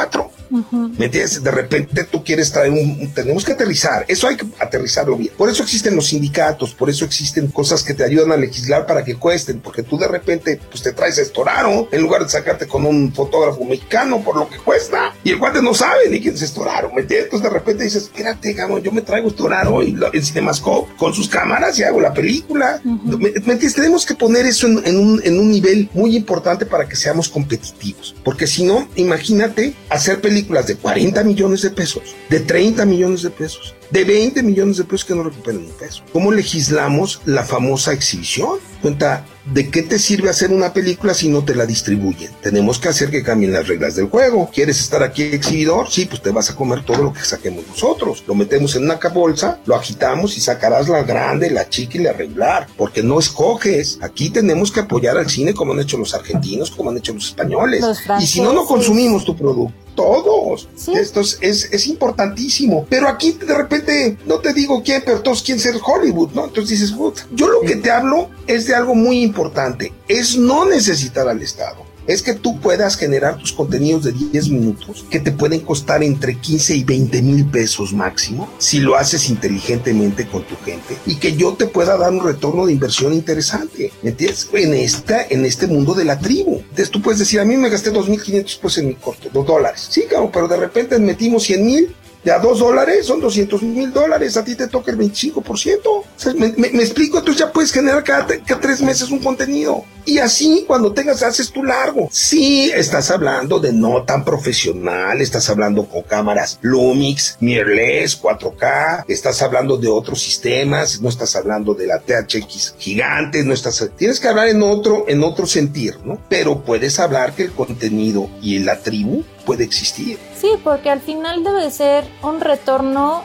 ¿Me entiendes? De repente tú quieres traer tenemos que aterrizar, eso hay que aterrizarlo bien. Por eso existen los sindicatos, por eso existen cosas que te ayudan a legislar para que cuesten, porque tú de repente pues te traes a Estoraro en lugar de sacarte con un fotógrafo mexicano por lo que cuesta, y el guante no sabe ni quién es Estoraro, ¿me entiendes? Entonces de repente dices, espérate, cabrón, yo me traigo Estoraro y en Cinemascope con sus cámaras y hago la película. ¿Me entiendes? Tenemos que poner eso en un nivel muy importante para que seamos competitivos, porque si no, imagínate hacer películas de 40 millones de pesos, de 30 millones de pesos, de 20 millones de pesos que no recuperen un peso. ¿Cómo legislamos la famosa exhibición? Cuenta, ¿de qué te sirve hacer una película si no te la distribuyen? Tenemos que hacer que cambien las reglas del juego. ¿Quieres estar aquí exhibidor? Sí, pues te vas a comer todo lo que saquemos nosotros. Lo metemos en una bolsa, lo agitamos y sacarás la grande, la chica y la regular, porque no escoges. Aquí tenemos que apoyar al cine como han hecho los argentinos, como han hecho los españoles. Y si no, no consumimos tu producto. Todos. ¿Sí? Esto es importantísimo. Pero aquí de repente, no te digo quién, pero todos quieren ser Hollywood, ¿no? Entonces dices, puta, yo lo que te hablo es de algo muy importante. Es no necesitar al Estado. Es que tú puedas generar tus contenidos de 10 minutos que te pueden costar entre 15 y 20 mil pesos máximo si lo haces inteligentemente con tu gente, y que yo te pueda dar un retorno de inversión interesante, ¿me entiendes? En este mundo de la tribu. Entonces tú puedes decir, a mí me gasté 2,500 pesos en mi corto, $2. Sí, cabrón, pero de repente metimos 100,000. Ya $2 son $200,000, a ti te toca el 25%. O sea, me explico, entonces ya puedes generar cada 3 meses un contenido. Y así, cuando haces tu largo. Sí, estás hablando de no tan profesional, estás hablando con cámaras Lumix, mirrorless, 4K, estás hablando de otros sistemas, no estás hablando de la THX gigante, tienes que hablar en otro sentir, ¿no? Pero puedes hablar que el contenido y la tribu puede existir. Sí, porque al final debe ser un retorno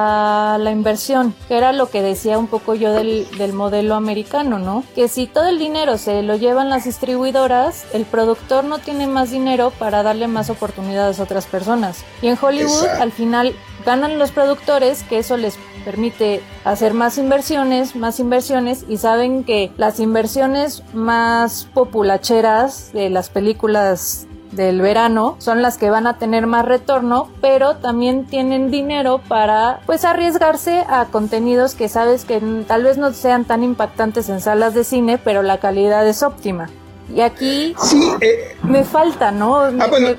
a la inversión, que era lo que decía un poco yo del modelo americano, ¿no? Que si todo el dinero se lo llevan las distribuidoras, el productor no tiene más dinero para darle más oportunidades a otras personas. Y en Hollywood, al final, ganan los productores, que eso les permite hacer más inversiones, y saben que las inversiones más populacheras de las películas del verano son las que van a tener más retorno, pero también tienen dinero para pues arriesgarse a contenidos que sabes que tal vez no sean tan impactantes en salas de cine, pero la calidad es óptima. Y aquí me falta, ¿no?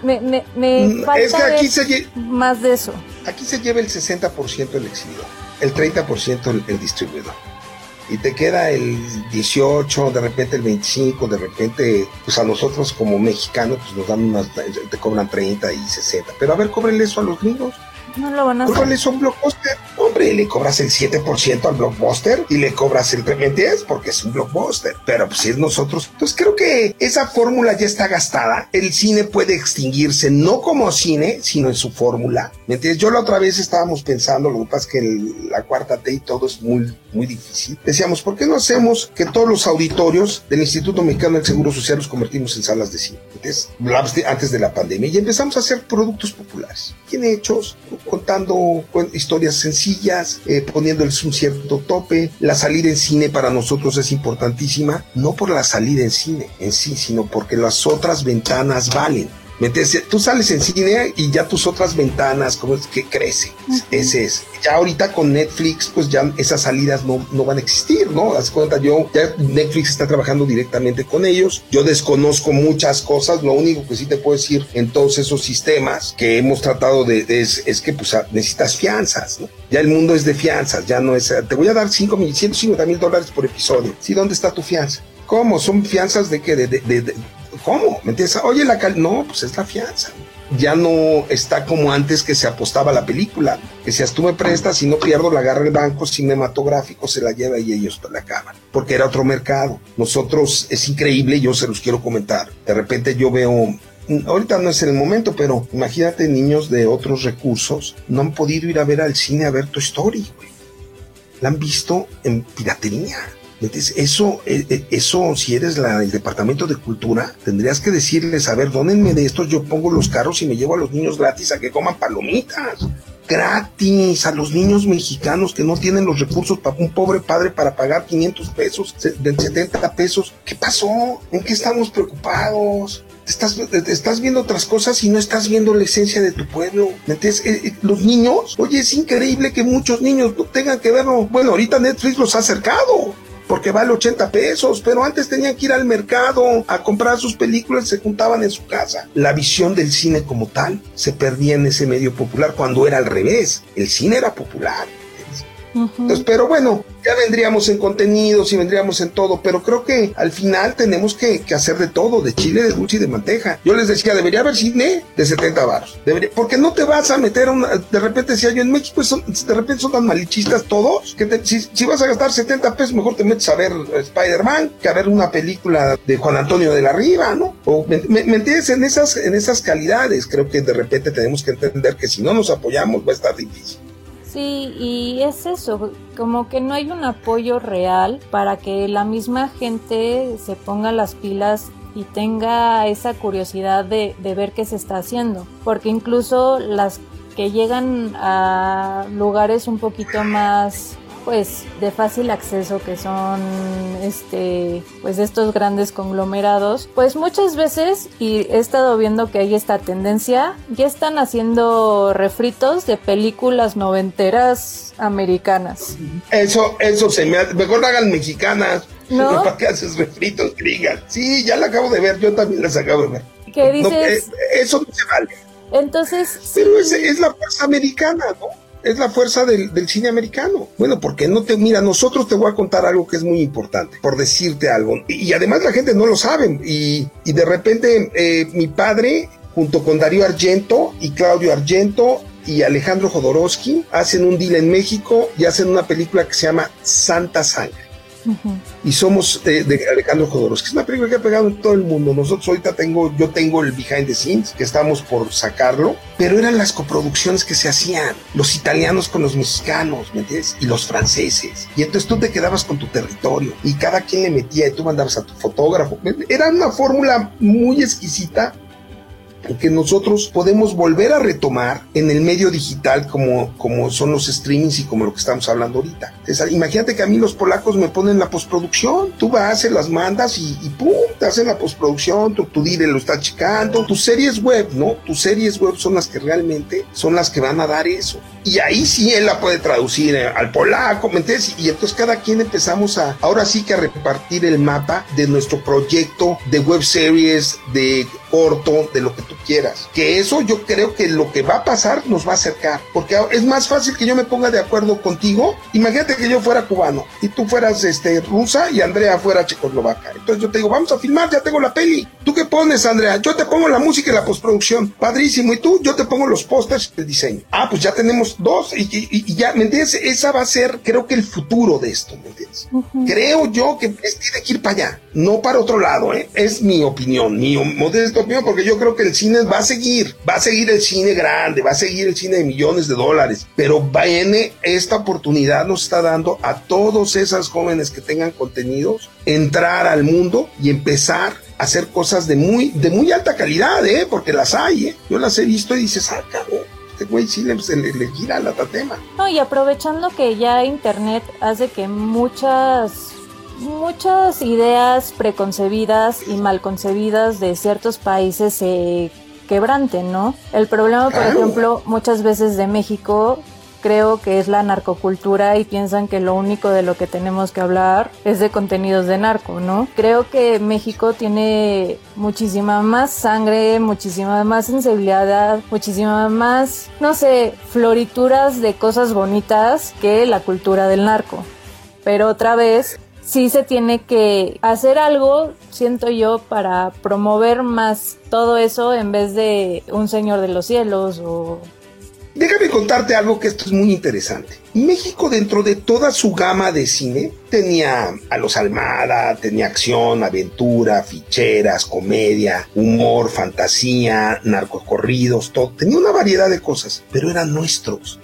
Me falta es que aquí más de eso. Aquí se lleva el 60% el exhibidor, el 30% el distribuidor. Y te queda el 18, de repente el 25, de repente, pues a nosotros como mexicanos, pues nos dan te cobran 30 y 60. Pero a ver, cóbrenle eso a los gringos. No lo van a hacer. Cóbrale eso a un blockbuster. Hombre, le cobras el 7% al blockbuster y le cobras el 10% porque es un blockbuster. Pero pues si es nosotros. Entonces creo que esa fórmula ya está gastada. El cine puede extinguirse no como cine, sino en su fórmula. ¿Me entiendes? Yo la otra vez estábamos pensando, lo que pasa es que la cuarta T y todo es muy, muy difícil. Decíamos, ¿por qué no hacemos que todos los auditorios del Instituto Mexicano del Seguro Social los convertimos en salas de cine? ¿Entiendes? Antes de la pandemia. Y empezamos a hacer productos populares, bien hechos, contando historias sencillas, poniéndoles un cierto tope. La salida en cine para nosotros es importantísima, no por la salida en cine en sí, sino porque las otras ventanas valen. Tú sales en cine y ya tus otras ventanas, como es que crecen. Ese es. Ya ahorita con Netflix, pues ya esas salidas no van a existir, ¿no? Haz cuenta, ya Netflix está trabajando directamente con ellos. Yo desconozco muchas cosas. Lo único que sí te puedo decir en todos esos sistemas que hemos tratado es que pues necesitas fianzas, ¿no? Ya el mundo es de fianzas, ya no es, te voy a dar $150,000 por episodio. ¿Sí? ¿Dónde está tu fianza? ¿Cómo? ¿Son fianzas de qué? ¿Cómo? ¿Me entiendes? Oye, no, pues es la fianza. Ya no está como antes que se apostaba a la película. Que si tú me prestas y no pierdo, la agarra el banco cinematográfico, se la lleva y ellos te la acaban. Porque era otro mercado. Nosotros, es increíble, yo se los quiero comentar. De repente yo veo, ahorita no es en el momento, pero imagínate, niños de otros recursos no han podido ir a ver al cine a ver Toy Story, güey. La han visto en piratería. Entonces, eso, si eres el departamento de cultura, tendrías que decirles, a ver, dónenme de estos, yo pongo los carros y me llevo a los niños gratis a que coman palomitas. Gratis a los niños mexicanos que no tienen los recursos para un pobre padre para pagar 500 pesos, 70 pesos. ¿Qué pasó? ¿En qué estamos preocupados? estás viendo otras cosas y no estás viendo la esencia de tu pueblo. Entonces, los niños, oye, es increíble que muchos niños no tengan que verlo. Bueno, ahorita Netflix los ha acercado, porque vale 80 pesos, pero antes tenían que ir al mercado a comprar sus películas y se juntaban en su casa. La visión del cine como tal se perdía en ese medio popular cuando era al revés. El cine era popular. Entonces, pero bueno, ya vendríamos en contenidos y vendríamos en todo, pero creo que al final tenemos que hacer de todo, de chile, de dulce y de manteja. Yo les decía, debería haber cine de 70 varos, porque no te vas a meter de repente, decía yo, en México de repente son tan malichistas todos, que si vas a gastar 70 pesos, mejor te metes a ver Spider-Man que a ver una película de Juan Antonio de la Riva, ¿no? O ¿me entiendes? En esas calidades, creo que de repente tenemos que entender que si no nos apoyamos va a estar difícil. Sí, y es eso, como que no hay un apoyo real para que la misma gente se ponga las pilas y tenga esa curiosidad de ver qué se está haciendo, porque incluso las que llegan a lugares un poquito más pues de fácil acceso, que son pues estos grandes conglomerados, pues muchas veces, y he estado viendo que hay esta tendencia, ya están haciendo refritos de películas noventeras americanas. Eso se me hace, mejor hagan mexicanas. ¿No? ¿Para qué haces refritos gringas? Sí, ya la acabo de ver, yo también las acabo de ver. ¿Qué dices? No, eso no se vale. Entonces, pero es la fuerza americana, ¿no? Es la fuerza del cine americano. Bueno, porque mira, nosotros te voy a contar algo que es muy importante, por decirte algo, y además la gente no lo sabe, y de repente mi padre, junto con Darío Argento y Claudio Argento y Alejandro Jodorowsky, hacen un deal en México y hacen una película que se llama Santa Sangre. Y somos de Alejandro Jodorowsky. Es una película que ha pegado en todo el mundo. Nosotros ahorita yo tengo el behind the scenes, que estamos por sacarlo, pero eran las coproducciones que se hacían, los italianos con los mexicanos, ¿me entiendes? Y los franceses. Y entonces tú te quedabas con tu territorio y cada quien le metía y tú mandabas a tu fotógrafo. Era una fórmula muy exquisita que nosotros podemos volver a retomar en el medio digital como son los streamings y como lo que estamos hablando ahorita. Entonces, imagínate que a mí los polacos me ponen la postproducción, tú vas, se las mandas y pum, te hacen la postproducción, tu dealer lo está checando, tus series web, ¿no? Tus series web son las que realmente son las que van a dar eso. Y ahí sí él la puede traducir al polaco, ¿me entiendes? Y entonces cada quien empezamos ahora sí que a repartir el mapa de nuestro proyecto de web series, de corto, de lo que tú quieras. Que eso yo creo que lo que va a pasar nos va a acercar, porque es más fácil que yo me ponga de acuerdo contigo. Imagínate que yo fuera cubano y tú fueras rusa y Andrea fuera checoslovaca. Entonces yo te digo, vamos a filmar, ya tengo la peli. ¿Tú qué pones, Andrea? Yo te pongo la música y la postproducción. Padrísimo. ¿Y tú? Yo te pongo los pósters y el diseño. Ah, pues ya tenemos dos y ya, ¿me entiendes? Esa va a ser, creo que el futuro de esto, ¿me entiendes? Creo yo que tiene que ir para allá, no para otro lado, ¿eh? Es mi opinión, mi modesta opinión, porque yo creo que el cine va a seguir el cine grande, va a seguir el cine de millones de dólares, pero viene esta oportunidad, nos está dando a todos esas jóvenes que tengan contenidos, entrar al mundo y empezar a hacer cosas de muy alta calidad, porque las hay, yo las he visto y dices, cabrón, este güey sí le gira la tatema. No, y aprovechando que ya internet hace que muchas ideas preconcebidas y mal concebidas de ciertos países se quebranten, ¿no? El problema, por ejemplo, muchas veces de México, creo que es la narcocultura y piensan que lo único de lo que tenemos que hablar es de contenidos de narco, ¿no? Creo que México tiene muchísima más sangre, muchísima más sensibilidad, muchísima más, no sé, florituras de cosas bonitas que la cultura del narco. Pero otra vez, sí se tiene que hacer algo, siento yo, para promover más todo eso en vez de Un Señor de los Cielos o... Déjame contarte algo que esto es muy interesante. México, dentro de toda su gama de cine, tenía a los Almada, tenía acción, aventura, ficheras, comedia, humor, fantasía, narcocorridos, todo. Tenía una variedad de cosas, pero eran nuestros,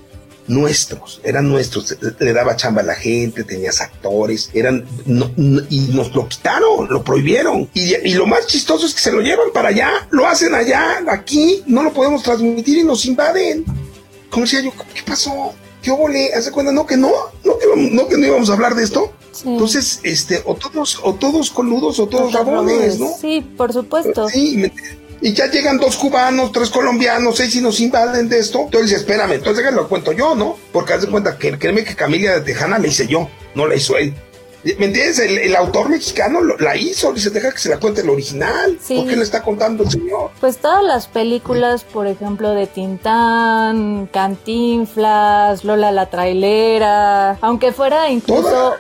le daba chamba a la gente, tenías actores, y nos lo quitaron, lo prohibieron, y lo más chistoso es que se lo llevan para allá, lo hacen allá, aquí no lo podemos transmitir y nos invaden. Como decía yo, ¿qué pasó? ¿qué óvole? ¿Hace cuenta? No que no íbamos a hablar de esto. Sí. Entonces, o todos coludos o todos rabones, ¿no? Sí, por supuesto. Sí, y ya llegan 2 cubanos, 3 colombianos, 6 y nos invaden de esto. Entonces, espérame, entonces déjalo cuento yo, ¿no? Porque haz de cuenta que créeme que Camila de Tejana la hice yo, no la hizo él. ¿Me entiendes? El autor mexicano la hizo, dice, deja que se la cuente el original. Sí. ¿Por qué le está contando el señor? Pues todas las películas, por ejemplo, de Tintán, Cantinflas, Lola la Trailera, aunque fuera incluso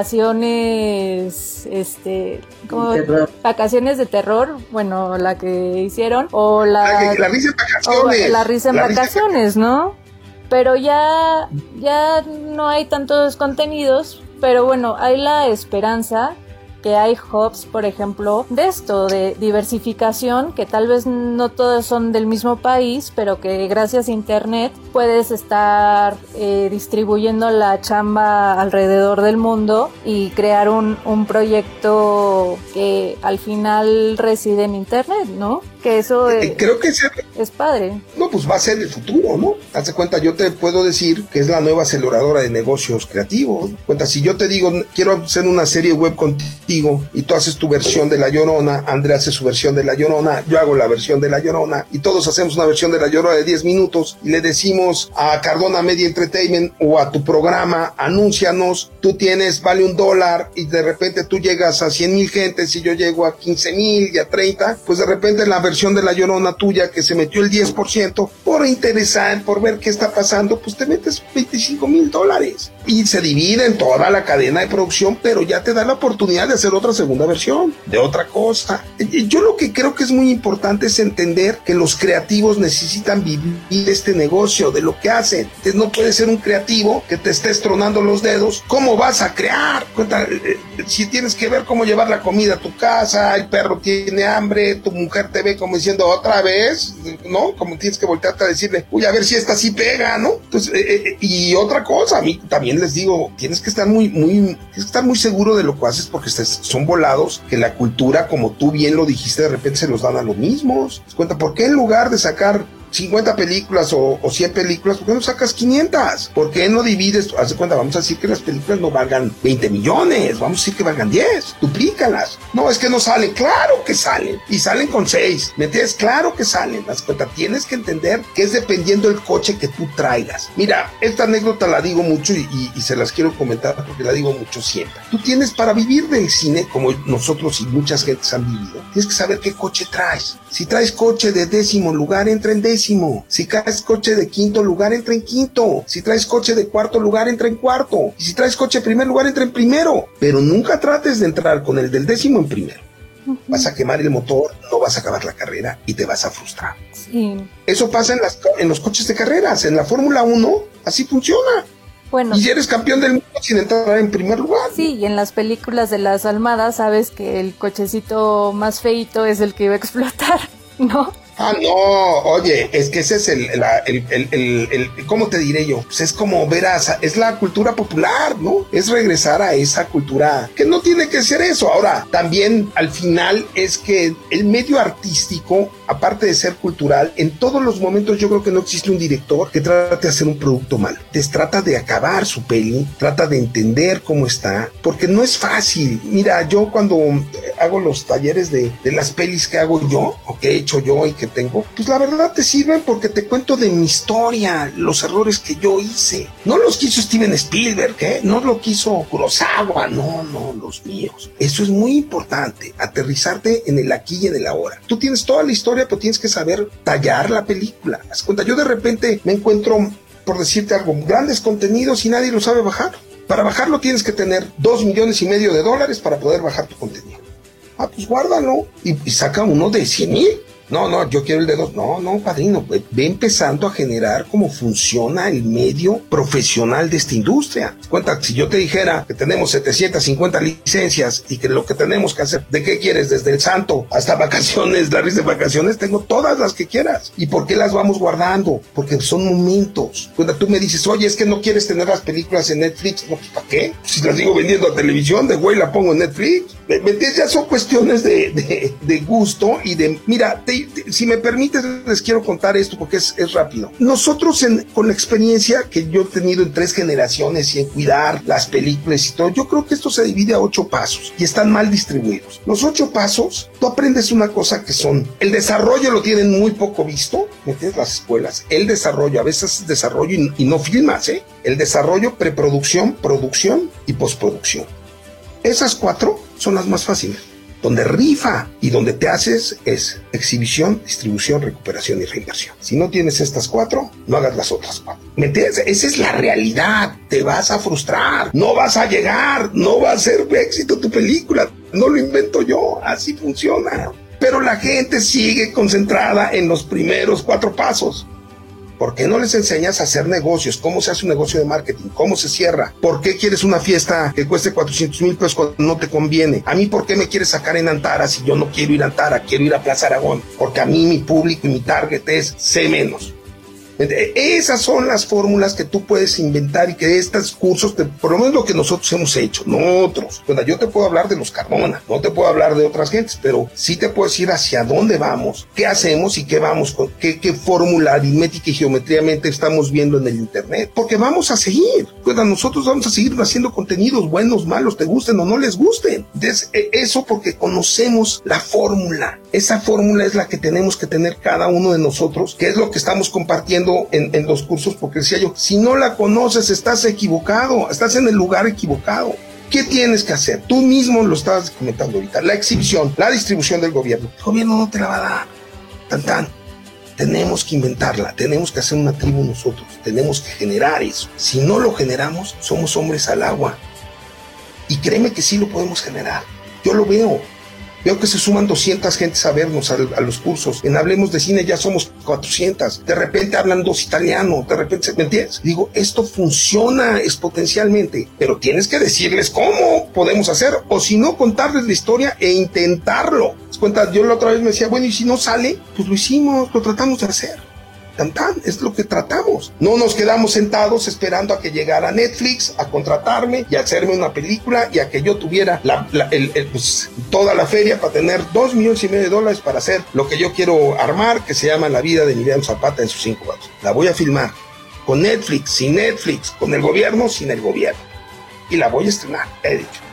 vacaciones, vacaciones de terror, bueno, la que hicieron, o la risa en vacaciones. La risa en vacaciones, ¿no? Pero ya no hay tantos contenidos. Pero bueno, hay la esperanza que hay hubs, por ejemplo, de esto, de diversificación, que tal vez no todos son del mismo país, pero que gracias a internet puedes estar distribuyendo la chamba alrededor del mundo y crear un proyecto que al final reside en internet, ¿no? Que eso creo que es padre. No, pues va a ser el futuro, ¿no? Hazte cuenta, yo te puedo decir que es la nueva aceleradora de negocios creativos. Cuenta, si yo te digo, quiero hacer una serie web contigo y tú haces tu versión de La Llorona, Andrea hace su versión de La Llorona, yo hago la versión de La Llorona y todos hacemos una versión de La Llorona de 10 minutos y le decimos a Cardona Media Entertainment o a tu programa, anúncianos, tú tienes, vale $1 y de repente tú llegas a 100,000 gentes y yo llego a 15,000 y a 30, pues de repente la versión de La Llorona tuya que se metió el 10%, por interesar, por ver qué está pasando, pues te metes $25,000 y se divide en toda la cadena de producción, pero ya te da la oportunidad de hacer otra segunda versión, de otra cosa. Yo lo que creo que es muy importante es entender que los creativos necesitan vivir este negocio de lo que hacen. Entonces no puede ser un creativo que te estés tronando los dedos. ¿Cómo vas a crear? Si tienes que ver cómo llevar la comida a tu casa, el perro tiene hambre, tu mujer te ve como diciendo otra vez, ¿no? Como tienes que voltearte a decirle, uy, a ver si esta sí pega, ¿no? Entonces, y otra cosa, a mí también les digo, tienes que estar muy seguro de lo que haces porque son volados que la cultura, como tú bien lo dijiste, de repente se los dan a los mismos. Cuenta, ¿por qué en lugar de sacar 50 películas o 100 películas, ¿por qué no sacas 500? ¿Por qué no divides? Haz de cuenta, vamos a decir que las películas no valgan 20 millones, vamos a decir que valgan 10, duplícalas. No, es que no salen, claro que salen, y salen con 6, ¿me entiendes? Claro que salen, haz de cuenta, tienes que entender que es dependiendo del coche que tú traigas. Mira, esta anécdota la digo mucho y se las quiero comentar porque la digo mucho siempre. Tú tienes, para vivir del cine, como nosotros y muchas gentes han vivido, tienes que saber qué coche traes. Si traes coche de 10º lugar, entra en 10º. Si traes coche de 5º lugar, entra en 5º. Si traes coche de 4º lugar, entra en 4º. Y si traes coche de 1er lugar, entra en 1º. Pero nunca trates de entrar con el del 10º en 1º. Vas a quemar el motor, no vas a acabar la carrera y te vas a frustrar. Sí. Eso pasa en los coches de carreras. En la Fórmula 1, así funciona. Bueno, y eres campeón del mundo sin entrar en 1er lugar. Sí, y en las películas de las Almadas sabes que el cochecito más feito es el que iba a explotar, ¿no? Ah, no, oye, es que ese es el ¿cómo te diré yo? Pues es como es la cultura popular, ¿no? Es regresar a esa cultura, que no tiene que ser eso. Ahora, también al final es que el medio artístico, aparte de ser cultural, en todos los momentos yo creo que no existe un director que trate de hacer un producto malo. Trata de acabar su peli, trata de entender cómo está, porque no es fácil. Mira, yo cuando hago los talleres de las pelis que hago yo, o que he hecho yo y que tengo, pues la verdad te sirven porque te cuento de mi historia, los errores que yo hice. No los quiso Steven Spielberg, no lo quiso Kurosawa, no, los míos. Eso es muy importante, aterrizarte en el aquí y en el ahora. Tú tienes toda la historia, pero tienes que saber tallar la película. Haz cuenta, yo de repente me encuentro, por decirte algo, grandes contenidos y nadie lo sabe bajar. Para bajarlo tienes que tener $2,5 millones para poder bajar tu contenido. Ah, pues guárdalo y saca uno de 100,000. No, yo quiero el de 2. No, padrino, ve empezando a generar cómo funciona el medio profesional de esta industria. Cuenta, si yo te dijera que tenemos 750 licencias y que lo que tenemos que hacer, ¿de qué quieres? Desde el Santo hasta vacaciones, la risa de vacaciones, tengo todas las que quieras. ¿Y por qué las vamos guardando? Porque son momentos. Cuando tú me dices, oye, es que no quieres tener las películas en Netflix, no, pues ¿para qué? Si las digo vendiendo a televisión, de güey la pongo en Netflix. ¿Me entiendes? Ya son cuestiones de gusto y de, mira, si me permites, les quiero contar esto porque es rápido. Nosotros con la experiencia que yo he tenido en 3 generaciones y en cuidar las películas y todo, yo creo que esto se divide a 8 pasos y están mal distribuidos. Los 8 pasos, tú aprendes una cosa que son, el desarrollo lo tienen muy poco visto, ¿me entiendes? Las escuelas, el desarrollo, a veces desarrollo y no filmas, el desarrollo, preproducción, producción y postproducción. Esas 4 son las más fáciles. Donde rifa y donde te haces es exhibición, distribución, recuperación y reinversión. Si no tienes estas 4, no hagas las otras 4. ¿Me entiendes? Esa es la realidad. Te vas a frustrar, no vas a llegar, no va a ser éxito tu película. No lo invento yo, así funciona. Pero la gente sigue concentrada en los primeros 4 pasos. ¿Por qué no les enseñas a hacer negocios? ¿Cómo se hace un negocio de marketing? ¿Cómo se cierra? ¿Por qué quieres una fiesta que cueste 400,000 pesos cuando no te conviene? A mí, ¿por qué me quieres sacar en Antara si yo no quiero ir a Antara? Quiero ir a Plaza Aragón. Porque a mí mi público y mi target es C-. Esas son las fórmulas que tú puedes inventar y que estos cursos, por lo menos lo que nosotros hemos hecho, no otros. Bueno, yo te puedo hablar de los Cardona, no te puedo hablar de otras gentes, pero sí te puedo decir hacia dónde vamos, qué hacemos y qué vamos, qué fórmula aritmética y geométricamente estamos viendo en el internet. Porque vamos a seguir. Bueno, nosotros vamos a seguir haciendo contenidos buenos, malos, te gusten o no les gusten. Entonces, eso porque conocemos la fórmula. Esa fórmula es la que tenemos que tener cada uno de nosotros, que es lo que estamos compartiendo en los cursos, porque decía yo, si no la conoces, estás equivocado, estás en el lugar equivocado. ¿Qué tienes que hacer? Tú mismo lo estabas comentando ahorita, la exhibición, la distribución del gobierno. El gobierno no te la va a dar, tenemos que inventarla, tenemos que hacer una tribu nosotros, tenemos que generar eso. Si no lo generamos, somos hombres al agua. Y créeme que sí lo podemos generar, yo lo veo. Veo que se suman 200 gentes a vernos a los cursos. En Hablemos de Cine ya somos 400. De repente hablan 2 italianos. De repente, ¿me entiendes? Digo, esto funciona exponencialmente, pero tienes que decirles cómo podemos hacer, o si no, contarles la historia e intentarlo. Yo la otra vez me decía, bueno, y si no sale, pues lo hicimos, lo tratamos de hacer. Es lo que tratamos. No nos quedamos sentados esperando a que llegara Netflix a contratarme y a hacerme una película y a que yo tuviera pues, toda la feria para tener $2.5 millones para hacer lo que yo quiero armar, que se llama La vida de Emiliano Zapata en sus 5 años. La voy a filmar con Netflix, sin Netflix, con el gobierno, sin el gobierno. Y la voy a estrenar, he dicho.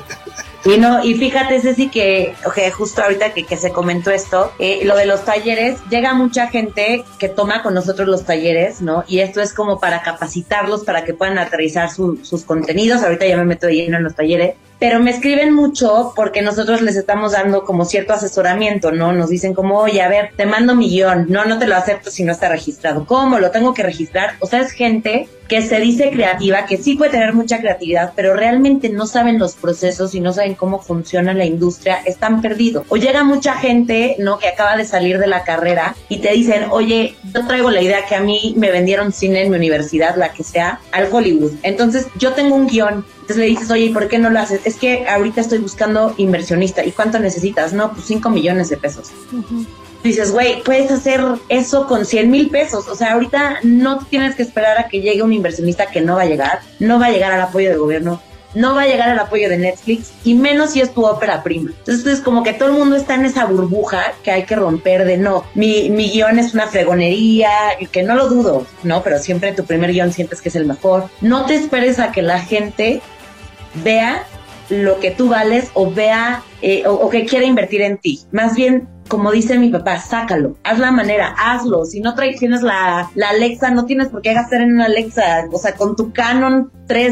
Y fíjate, Ceci, que justo ahorita que se comentó esto, lo de los talleres, llega mucha gente que toma con nosotros los talleres, ¿no? Y esto es como para capacitarlos, para que puedan aterrizar sus contenidos. Ahorita ya me meto de lleno en los talleres. Pero me escriben mucho porque nosotros les estamos dando como cierto asesoramiento, ¿no? Nos dicen como, oye, a ver, te mando $1 millón. No te lo acepto si no está registrado. ¿Cómo? ¿Lo tengo que registrar? O sea, es gente que se dice creativa, que sí puede tener mucha creatividad, pero realmente no saben los procesos y no saben cómo funciona la industria, están perdidos. O llega mucha gente, ¿no? Que acaba de salir de la carrera y te dicen, oye, yo traigo la idea que a mí me vendieron cine en mi universidad, la que sea, al Hollywood. Entonces, yo tengo un guión. Entonces le dices, oye, ¿y por qué no lo haces? Es que ahorita estoy buscando inversionista. ¿Y cuánto necesitas? No, pues $5 millones. Uh-huh. Dices, güey, puedes hacer eso con $100,000 pesos. O sea, ahorita no tienes que esperar a que llegue un inversionista que no va a llegar al apoyo del gobierno, no va a llegar al apoyo de Netflix, y menos si es tu ópera prima. Entonces es como que todo el mundo está en esa burbuja que hay que romper de no, mi guión es una fregonería, que no lo dudo, ¿no? Pero siempre tu primer guión sientes que es el mejor. No te esperes a que la gente vea lo que tú vales o vea o que quiera invertir en ti. Más bien, como dice mi papá, sácalo, haz la manera, hazlo. Si no tienes la Alexa, no tienes por qué gastar en una Alexa. O sea, con tu Canon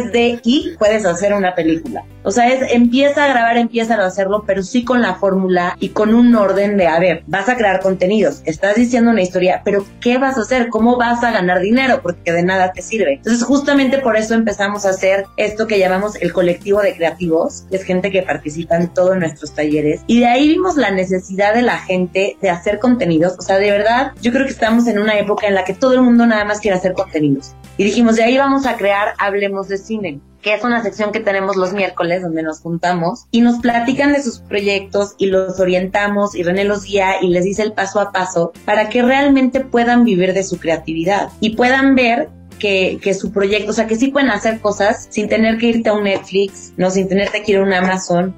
3D puedes hacer una película. O sea, empieza a grabar, empieza a hacerlo, pero sí con la fórmula y con un orden de, a ver, vas a crear contenidos, estás diciendo una historia, pero ¿qué vas a hacer? ¿Cómo vas a ganar dinero? Porque de nada te sirve. Entonces, justamente por eso empezamos a hacer esto que llamamos el colectivo de creativos, que es gente que participa en todos nuestros talleres. Y de ahí vimos la necesidad de la gente de hacer contenidos. O sea, de verdad, yo creo que estamos en una época en la que todo el mundo nada más quiere hacer contenidos. Y dijimos, de ahí vamos a crear Hablemos de Cine, que es una sección que tenemos los miércoles donde nos juntamos y nos platican de sus proyectos y los orientamos y René los guía y les dice el paso a paso para que realmente puedan vivir de su creatividad y puedan ver que su proyecto, o sea, que sí pueden hacer cosas sin tener que irte a un Netflix, no, sin tenerte que ir a un Amazon.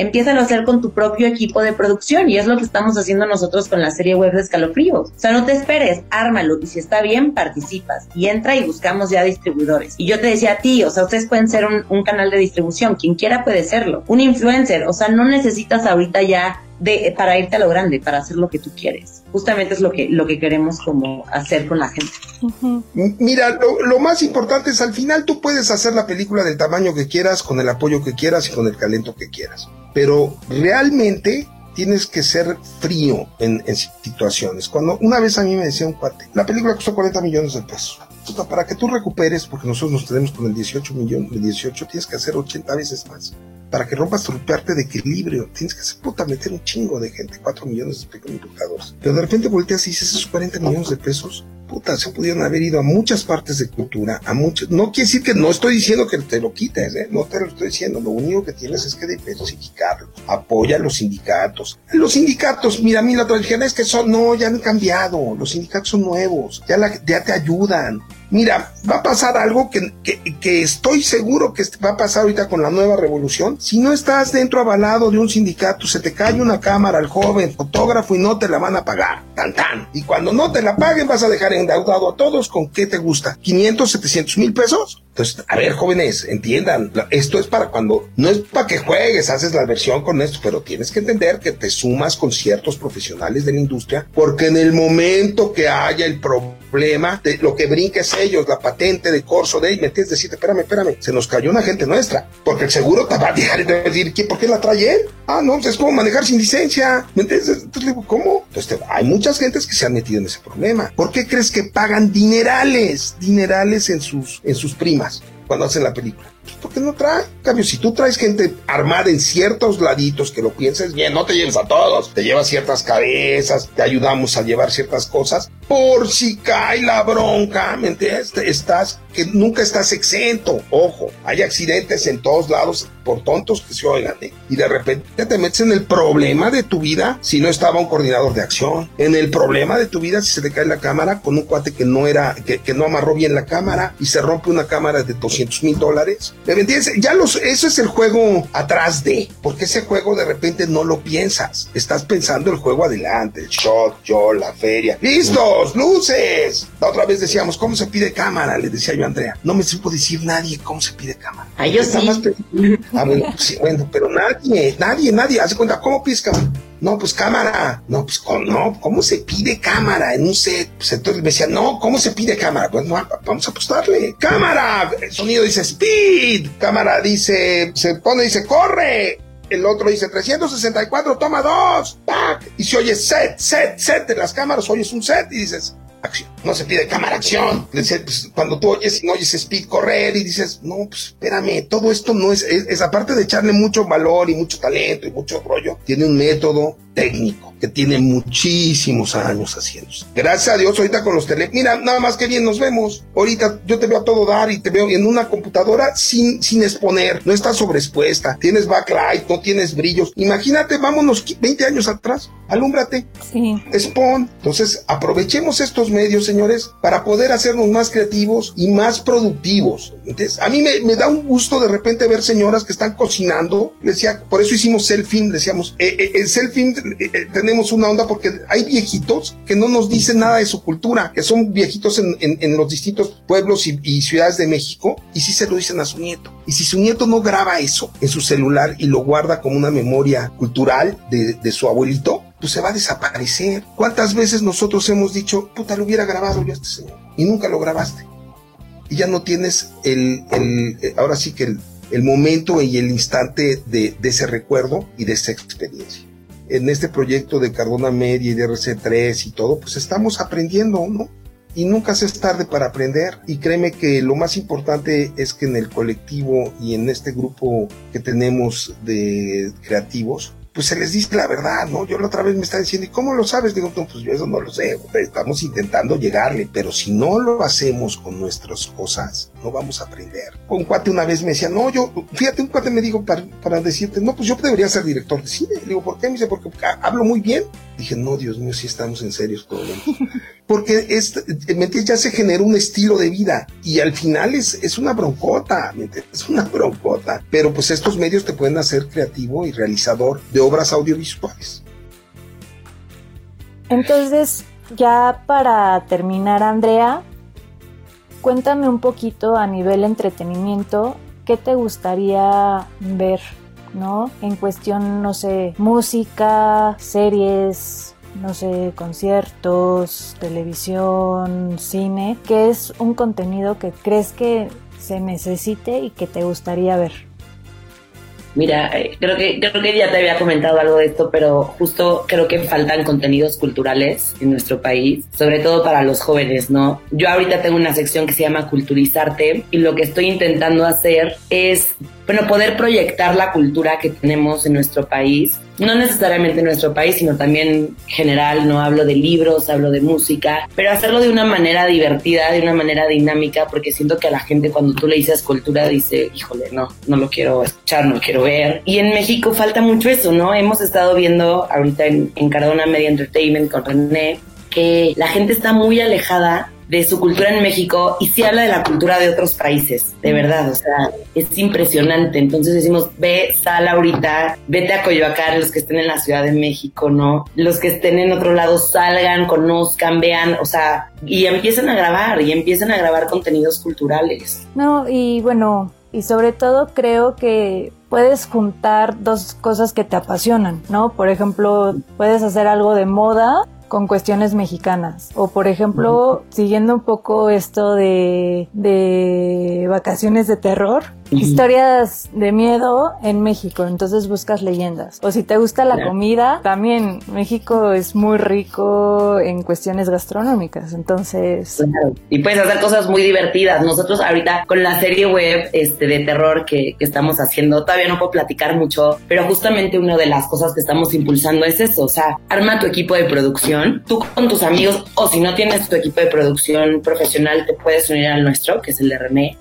empiézalo a hacer con tu propio equipo de producción, y es lo que estamos haciendo nosotros con la serie web de Escalofríos. O sea, no te esperes, ármalo, y si está bien, participas, y entra y buscamos ya distribuidores. Y yo te decía a ti, o sea, ustedes pueden ser un canal de distribución, quien quiera puede serlo, un influencer, o sea, no necesitas ahorita ya para irte a lo grande, para hacer lo que tú quieres. Justamente es lo que queremos como hacer con la gente. Uh-huh. Mira, lo más importante es al final tú puedes hacer la película del tamaño que quieras, con el apoyo que quieras y con el talento que quieras, pero realmente tienes que ser frío en situaciones. Cuando una vez a mí me decía un cuate, la película costó 40 millones de pesos. Para que tú recuperes, porque nosotros nos tenemos con el 18 millones, tienes que hacer 80 veces más. Para que rompas tu parte de equilibrio, tienes que hacer meter un chingo de gente, 4 millones de espectadores. Pero de repente volteas y dices, esos 40 millones de pesos, se pudieron haber ido a muchas partes de cultura, no quiere decir que no estoy diciendo que te lo quites, no te lo estoy diciendo, lo único que tienes es que diversificarlo, apoya a los sindicatos. Los sindicatos, mira, a mí la otra dijeron, es que ya han cambiado, los sindicatos son nuevos, ya te ayudan. Mira, va a pasar algo que estoy seguro que va a pasar ahorita con la nueva revolución. Si no estás dentro avalado de un sindicato, se te cae una cámara al joven fotógrafo y no te la van a pagar. Tan tan. Y cuando no te la paguen vas a dejar endeudado a todos. ¿Con qué te gusta? ¿500, 700 mil pesos? Entonces, a ver, jóvenes, entiendan, esto es para cuando, no es para que juegues, haces la versión con esto, pero tienes que entender que te sumas con ciertos profesionales de la industria, porque en el momento que haya el problema, lo que brinques ellos, la patente de corso de me tienes que decir, espérame, se nos cayó una gente nuestra, porque el seguro te va a dejar y te va a decir, ¿por qué la trae él? No, es como manejar sin licencia, ¿me entiendes? Entonces le digo, ¿cómo? Entonces hay muchas gentes que se han metido en ese problema. ¿Por qué crees que pagan dinerales en sus primas cuando hacen la película? Pues porque no trae. En cambio, si tú traes gente armada en ciertos laditos que lo pienses bien, no te lleves a todos, te llevas ciertas cabezas, te ayudamos a llevar ciertas cosas, por si cae la bronca, ¿me entiendes? Que nunca estás exento. Ojo, hay accidentes en todos lados, por tontos que se oigan, y de repente te metes en el problema de tu vida si no estaba un coordinador de acción, en el problema de tu vida si se te cae la cámara con un cuate que no amarró bien la cámara y se rompe una cámara de $200,000. ¿Me entiendes? Eso es el juego atrás de, porque ese juego de repente no lo piensas, estás pensando el juego adelante, el shot, la feria, ¡listos! ¡Luces! La otra vez decíamos, ¿cómo se pide cámara? Le decía yo a Andrea, no me supo decir nadie cómo se pide cámara. Yo sí. Bueno, pero nadie, hace cuenta, ¿cómo pides cámara? No, pues cámara. No, pues ¿cómo se pide cámara en un set? Pues entonces me decía, no, ¿cómo se pide cámara? Pues no, vamos a apostarle. ¡Cámara! El sonido dice speed. Cámara dice, dice corre. El otro dice 364, toma 2. ¡Pac! Y se oye set. De las cámaras oyes un set y dices, acción. No se pide cámara, acción. Pues, cuando tú oyes y no oyes speed, correr, y dices, no, pues espérame, todo esto no es aparte de echarle mucho valor y mucho talento y mucho rollo, tiene un método técnico que tiene muchísimos años haciéndose. Gracias a Dios ahorita con los mira, nada más que bien nos vemos. Ahorita yo te veo a todo dar y te veo en una computadora sin exponer, no estás sobreexpuesta, tienes backlight, no tienes brillos. Imagínate, vámonos 20 años atrás, alúmbrate, sí. Expon. Entonces aprovechemos estos medios, señores, para poder hacernos más creativos y más productivos. Entonces, a mí me da un gusto de repente ver señoras que están cocinando. Les decía, por eso hicimos selfie, decíamos, el selfie tenemos una onda porque hay viejitos que no nos dicen nada de su cultura, que son viejitos en los distintos pueblos y ciudades de México, y sí se lo dicen a su nieto. Y si su nieto no graba eso en su celular y lo guarda como una memoria cultural de su abuelito, pues se va a desaparecer. ¿Cuántas veces nosotros hemos dicho, puta, lo hubiera grabado yo a este señor? Y nunca lo grabaste. Y ya no tienes ahora sí que el momento y el instante de ese recuerdo y de esa experiencia. En este proyecto de Cardona Media y de RC3 y todo, pues estamos aprendiendo, ¿no? Y nunca se es tarde para aprender. Y créeme que lo más importante es que en el colectivo y en este grupo que tenemos de creativos, pues se les dice la verdad, ¿no? Yo la otra vez me estaba diciendo, ¿y cómo lo sabes? Digo, no, pues yo eso no lo sé, estamos intentando llegarle, pero si no lo hacemos con nuestras cosas, no vamos a aprender. Un cuate una vez me decía, no, fíjate, un cuate me dijo para decirte, no, pues yo debería ser director de cine. Le digo, ¿por qué? Me dice, porque hablo muy bien. Dije, no, Dios mío, sí estamos en serios problemas. porque ya se generó un estilo de vida y al final es una broncota, es una broncota, pero pues estos medios te pueden hacer creativo y realizador de obras audiovisuales. Entonces, ya para terminar, Andrea, cuéntame un poquito a nivel entretenimiento, ¿qué te gustaría ver, ¿no? En cuestión, no sé, música, series, no sé, conciertos, televisión, cine. ¿Qué es un contenido que crees que se necesite y que te gustaría ver? Mira, creo que ya te había comentado algo de esto, pero justo creo que faltan contenidos culturales en nuestro país, sobre todo para los jóvenes, ¿no? Yo ahorita tengo una sección que se llama Culturizarte y lo que estoy intentando hacer es, bueno, poder proyectar la cultura que tenemos en nuestro país, no necesariamente en nuestro país, sino también general, ¿no? Hablo de libros, hablo de música, pero hacerlo de una manera divertida, de una manera dinámica, porque siento que a la gente cuando tú le dices cultura dice, híjole, no lo quiero escuchar, no lo quiero ver. Y en México falta mucho eso, ¿no? Hemos estado viendo ahorita en Cardona Media Entertainment con René que la gente está muy alejada de su cultura en México y sí habla de la cultura de otros países, de verdad, o sea, es impresionante. Entonces decimos, sal ahorita, vete a Coyoacán, los que estén en la Ciudad de México, ¿no? Los que estén en otro lado salgan, conozcan, vean, o sea, y empiecen a grabar contenidos culturales. No, y bueno, y sobre todo creo que puedes juntar dos cosas que te apasionan, ¿no? Por ejemplo, puedes hacer algo de moda con cuestiones mexicanas. O por ejemplo, siguiendo un poco esto de vacaciones de terror, historias de miedo en México, entonces buscas leyendas. O si te gusta la comida, también México es muy rico en cuestiones gastronómicas, entonces... Claro. Y puedes hacer cosas muy divertidas. Nosotros ahorita con la serie web de terror que estamos haciendo, todavía no puedo platicar mucho, pero justamente una de las cosas que estamos impulsando es eso, o sea, arma tu equipo de producción, tú con tus amigos, o si no tienes tu equipo de producción profesional, te puedes unir al nuestro, que es el de René,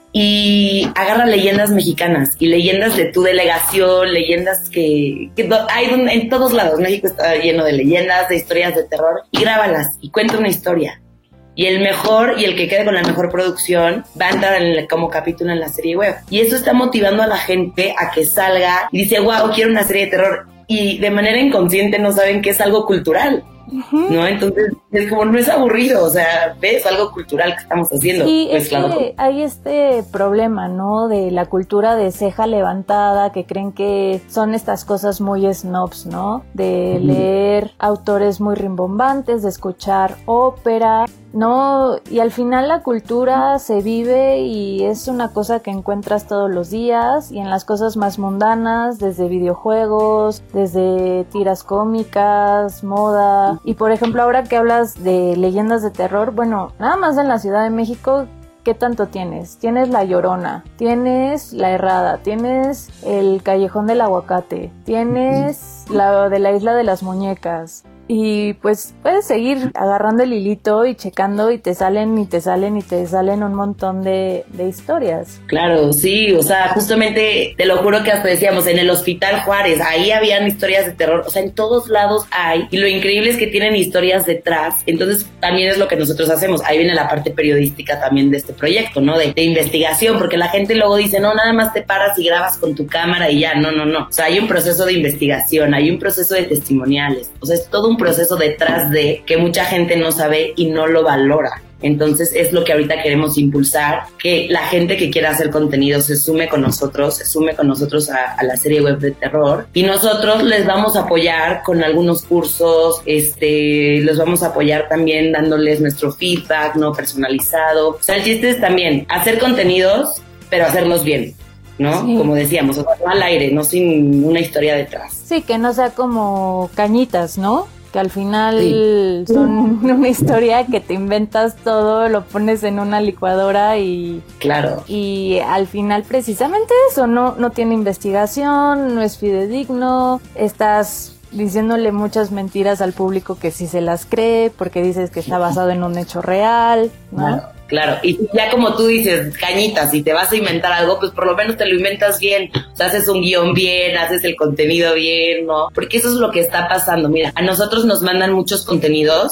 y agarra leyendas mexicanas y leyendas de tu delegación, leyendas que hay en todos lados. México está lleno de leyendas, de historias de terror, y grábalas y cuenta una historia. Y el mejor y el que quede con la mejor producción va a entrar como capítulo en la serie web. Y eso está motivando a la gente a que salga y dice, wow, quiero una serie de terror. Y de manera inconsciente no saben que es algo cultural. ¿No? Entonces, es como no es aburrido, o sea, ves algo cultural que estamos haciendo. Sí, pues, es claro. que hay este problema, ¿no? De la cultura de ceja levantada, que creen que son estas cosas muy snobs, ¿no? De leer autores muy rimbombantes, de escuchar ópera, ¿no? Y al final la cultura se vive y es una cosa que encuentras todos los días y en las cosas más mundanas, desde videojuegos, desde tiras cómicas, moda. Y por ejemplo, ahora que hablas de leyendas de terror, bueno, nada más en la Ciudad de México, ¿qué tanto tienes? Tienes La Llorona, tienes La Errada, tienes el Callejón del Aguacate, tienes la de la Isla de las Muñecas. Y pues puedes seguir agarrando el hilito y checando y te salen un montón de historias. Claro, sí, o sea, justamente te lo juro que hasta decíamos, en el Hospital Juárez, ahí habían historias de terror, o sea, en todos lados hay, y lo increíble es que tienen historias detrás, entonces también es lo que nosotros hacemos, ahí viene la parte periodística también de este proyecto, ¿no? De investigación, porque la gente luego dice, no, nada más te paras y grabas con tu cámara y ya, no, o sea, hay un proceso de investigación, hay un proceso de testimoniales, o sea, es todo un proceso detrás de que mucha gente no sabe y no lo valora. Entonces es lo que ahorita queremos impulsar, que la gente que quiera hacer contenido se sume con nosotros a la serie web de terror, y nosotros les vamos a apoyar con algunos cursos, los vamos a apoyar también dándoles nuestro feedback, ¿no? Personalizado. O sea, el chiste es también hacer contenidos, pero hacerlos bien, ¿no? Sí. Como decíamos, o sea, no al aire, no sin una historia detrás. Sí, que no sea como cañitas, ¿no? Que al final son una historia que te inventas todo, lo pones en una licuadora y... Claro. Y al final precisamente eso, no tiene investigación, no es fidedigno, estás diciéndole muchas mentiras al público que sí se las cree porque dices que está basado en un hecho real, ¿no? Claro, y ya como tú dices, cañitas, si te vas a inventar algo, pues por lo menos te lo inventas bien, o sea, haces un guión bien, haces el contenido bien, ¿no? Porque eso es lo que está pasando, mira, a nosotros nos mandan muchos contenidos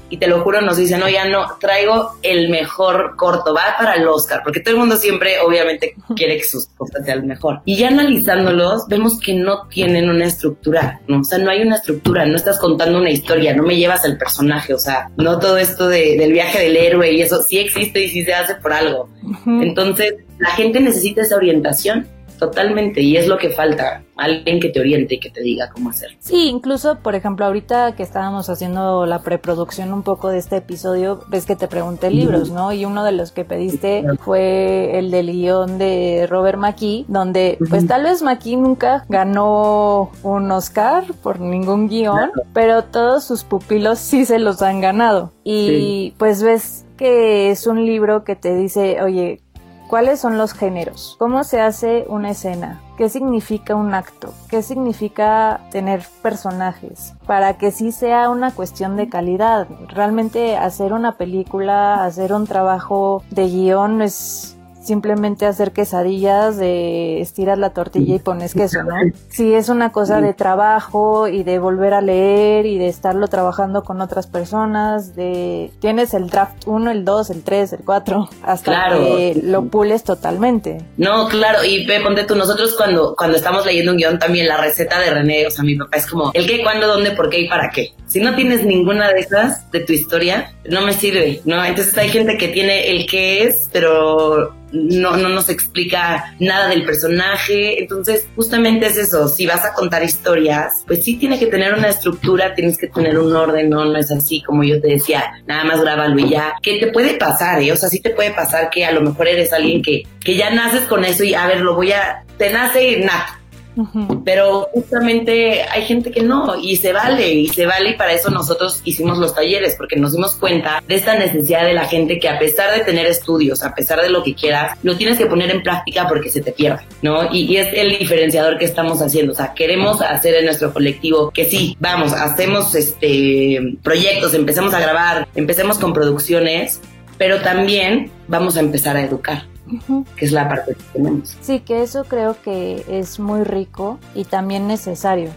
y te lo juro, nos dicen, no, ya no, traigo el mejor corto, va para el Oscar, porque todo el mundo siempre, obviamente, quiere que sus cosas sean el mejor. Y ya analizándolos, vemos que no tienen una estructura, ¿no? O sea, no hay una estructura, no estás contando una historia, no me llevas al personaje, o sea, no todo esto del viaje del héroe y eso sí existe y sí se hace por algo. Entonces, la gente necesita esa orientación totalmente, y es lo que falta, alguien que te oriente y que te diga cómo hacer. Sí, incluso, por ejemplo, ahorita que estábamos haciendo la preproducción un poco de este episodio, ves que te pregunté libros, ¿no? Y uno de los que pediste fue el del guión de Robert McKee, donde pues tal vez McKee nunca ganó un Oscar por ningún guión, pero todos sus pupilos sí se los han ganado. Y pues ves que es un libro que te dice, oye, ¿cuáles son los géneros? ¿Cómo se hace una escena? ¿Qué significa un acto? ¿Qué significa tener personajes? Para que sí sea una cuestión de calidad. Realmente hacer una película, hacer un trabajo de guión es simplemente hacer quesadillas, de estiras la tortilla y pones queso, ¿no? Sí, es una cosa de trabajo y de volver a leer y de estarlo trabajando con otras personas, de tienes el draft 1, el 2, el 3, el 4, hasta que lo pules totalmente. No, claro, y ponte tú, nosotros cuando estamos leyendo un guión también, la receta de René, o sea, mi papá es como, el qué, cuándo, dónde, por qué y para qué. Si no tienes ninguna de esas de tu historia, no me sirve, ¿no? Entonces hay gente que tiene el qué es, pero no nos explica nada del personaje. Entonces justamente es eso, si vas a contar historias, pues sí tiene que tener una estructura, tienes que tener un orden, no es así como yo te decía, nada más grábalo y ya, que te puede pasar, o sea, sí te puede pasar que a lo mejor eres alguien que ya naces con eso y a ver, te nace nato. Pero justamente hay gente que no, y se vale, y para eso nosotros hicimos los talleres, porque nos dimos cuenta de esta necesidad de la gente que a pesar de tener estudios, a pesar de lo que quieras, lo tienes que poner en práctica porque se te pierde, ¿no? Y es el diferenciador que estamos haciendo, o sea, queremos hacer en nuestro colectivo que sí, vamos, hacemos proyectos, empezamos a grabar, empecemos con producciones, pero también vamos a empezar a educar. Que es la parte que tenemos. Sí, que eso creo que es muy rico y también necesario.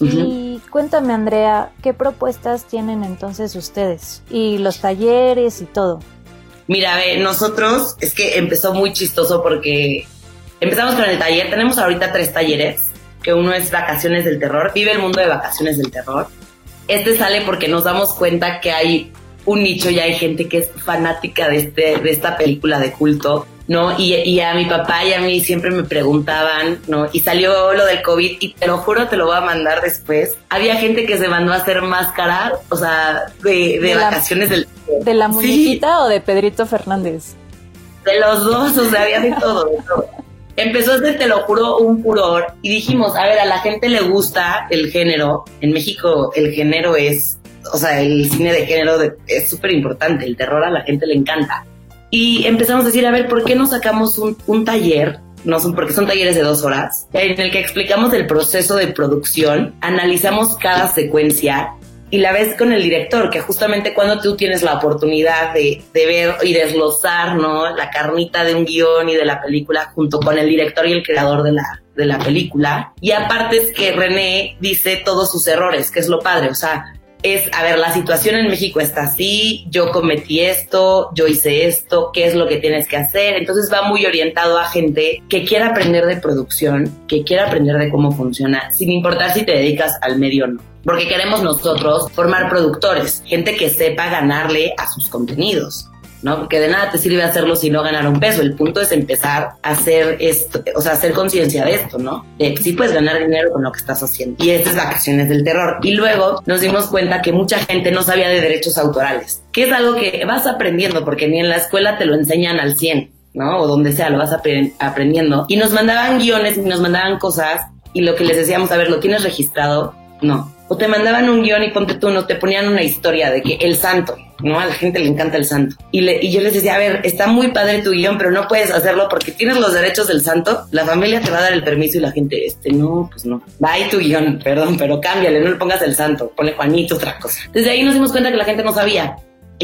Y cuéntame, Andrea, ¿qué propuestas tienen entonces ustedes? Y los talleres y todo. Mira, nosotros, es que empezó muy chistoso porque empezamos con el taller, tenemos ahorita 3 talleres, que uno es Vacaciones del Terror, vive el mundo de Vacaciones del Terror. Sale porque nos damos cuenta que hay un nicho y hay gente que es fanática de esta película de culto, ¿no? Y a mi papá y a mí siempre me preguntaban, ¿no? Y salió lo del COVID y te lo juro, te lo voy a mandar después. Había gente que se mandó a hacer máscara, o sea, de Vacaciones del... ¿De la muñequita o de Pedrito Fernández? De los dos, o sea, había de todo, de todo. Empezó a ser, te lo juro, un furor y dijimos, a ver, a la gente le gusta el género. En México el género es, o sea, el cine de género es súper importante, el terror a la gente le encanta. Y empezamos a decir, a ver, ¿por qué no sacamos un taller? Porque son talleres de 2 horas, en el que explicamos el proceso de producción, analizamos cada secuencia y la ves con el director, que justamente cuando tú tienes la oportunidad de ver y desglosar, ¿no?, la carnita de un guión y de la película junto con el director y el creador de la película. Y aparte es que René dice todos sus errores, que es lo padre, o sea, a ver, la situación en México está así, yo cometí esto, yo hice esto, ¿qué es lo que tienes que hacer? Entonces va muy orientado a gente que quiera aprender de producción, que quiera aprender de cómo funciona, sin importar si te dedicas al medio o no. Porque queremos nosotros formar productores, gente que sepa ganarle a sus contenidos, ¿no? Porque de nada te sirve hacerlo si no ganar un peso. El punto es empezar a hacer esto, o sea, hacer conciencia de esto, ¿no? De que sí puedes ganar dinero con lo que estás haciendo. Y estas Vacaciones del Terror. Y luego nos dimos cuenta que mucha gente no sabía de derechos autorales, que es algo que vas aprendiendo, porque ni en la escuela te lo enseñan al 100, ¿no? O donde sea, lo vas aprendiendo. Y nos mandaban guiones y nos mandaban cosas, y lo que les decíamos, a ver, ¿lo tienes registrado? No. O te mandaban un guión y ponte tú, no, te ponían una historia de que el santo, ¿no? A la gente le encanta el santo. Y yo les decía, a ver, está muy padre tu guión, pero no puedes hacerlo porque tienes los derechos del santo, la familia te va a dar el permiso y la gente, no, pues no. Va ahí tu guión, perdón, pero cámbiale, no le pongas el santo, ponle Juanito, otra cosa. Desde ahí nos dimos cuenta que la gente no sabía.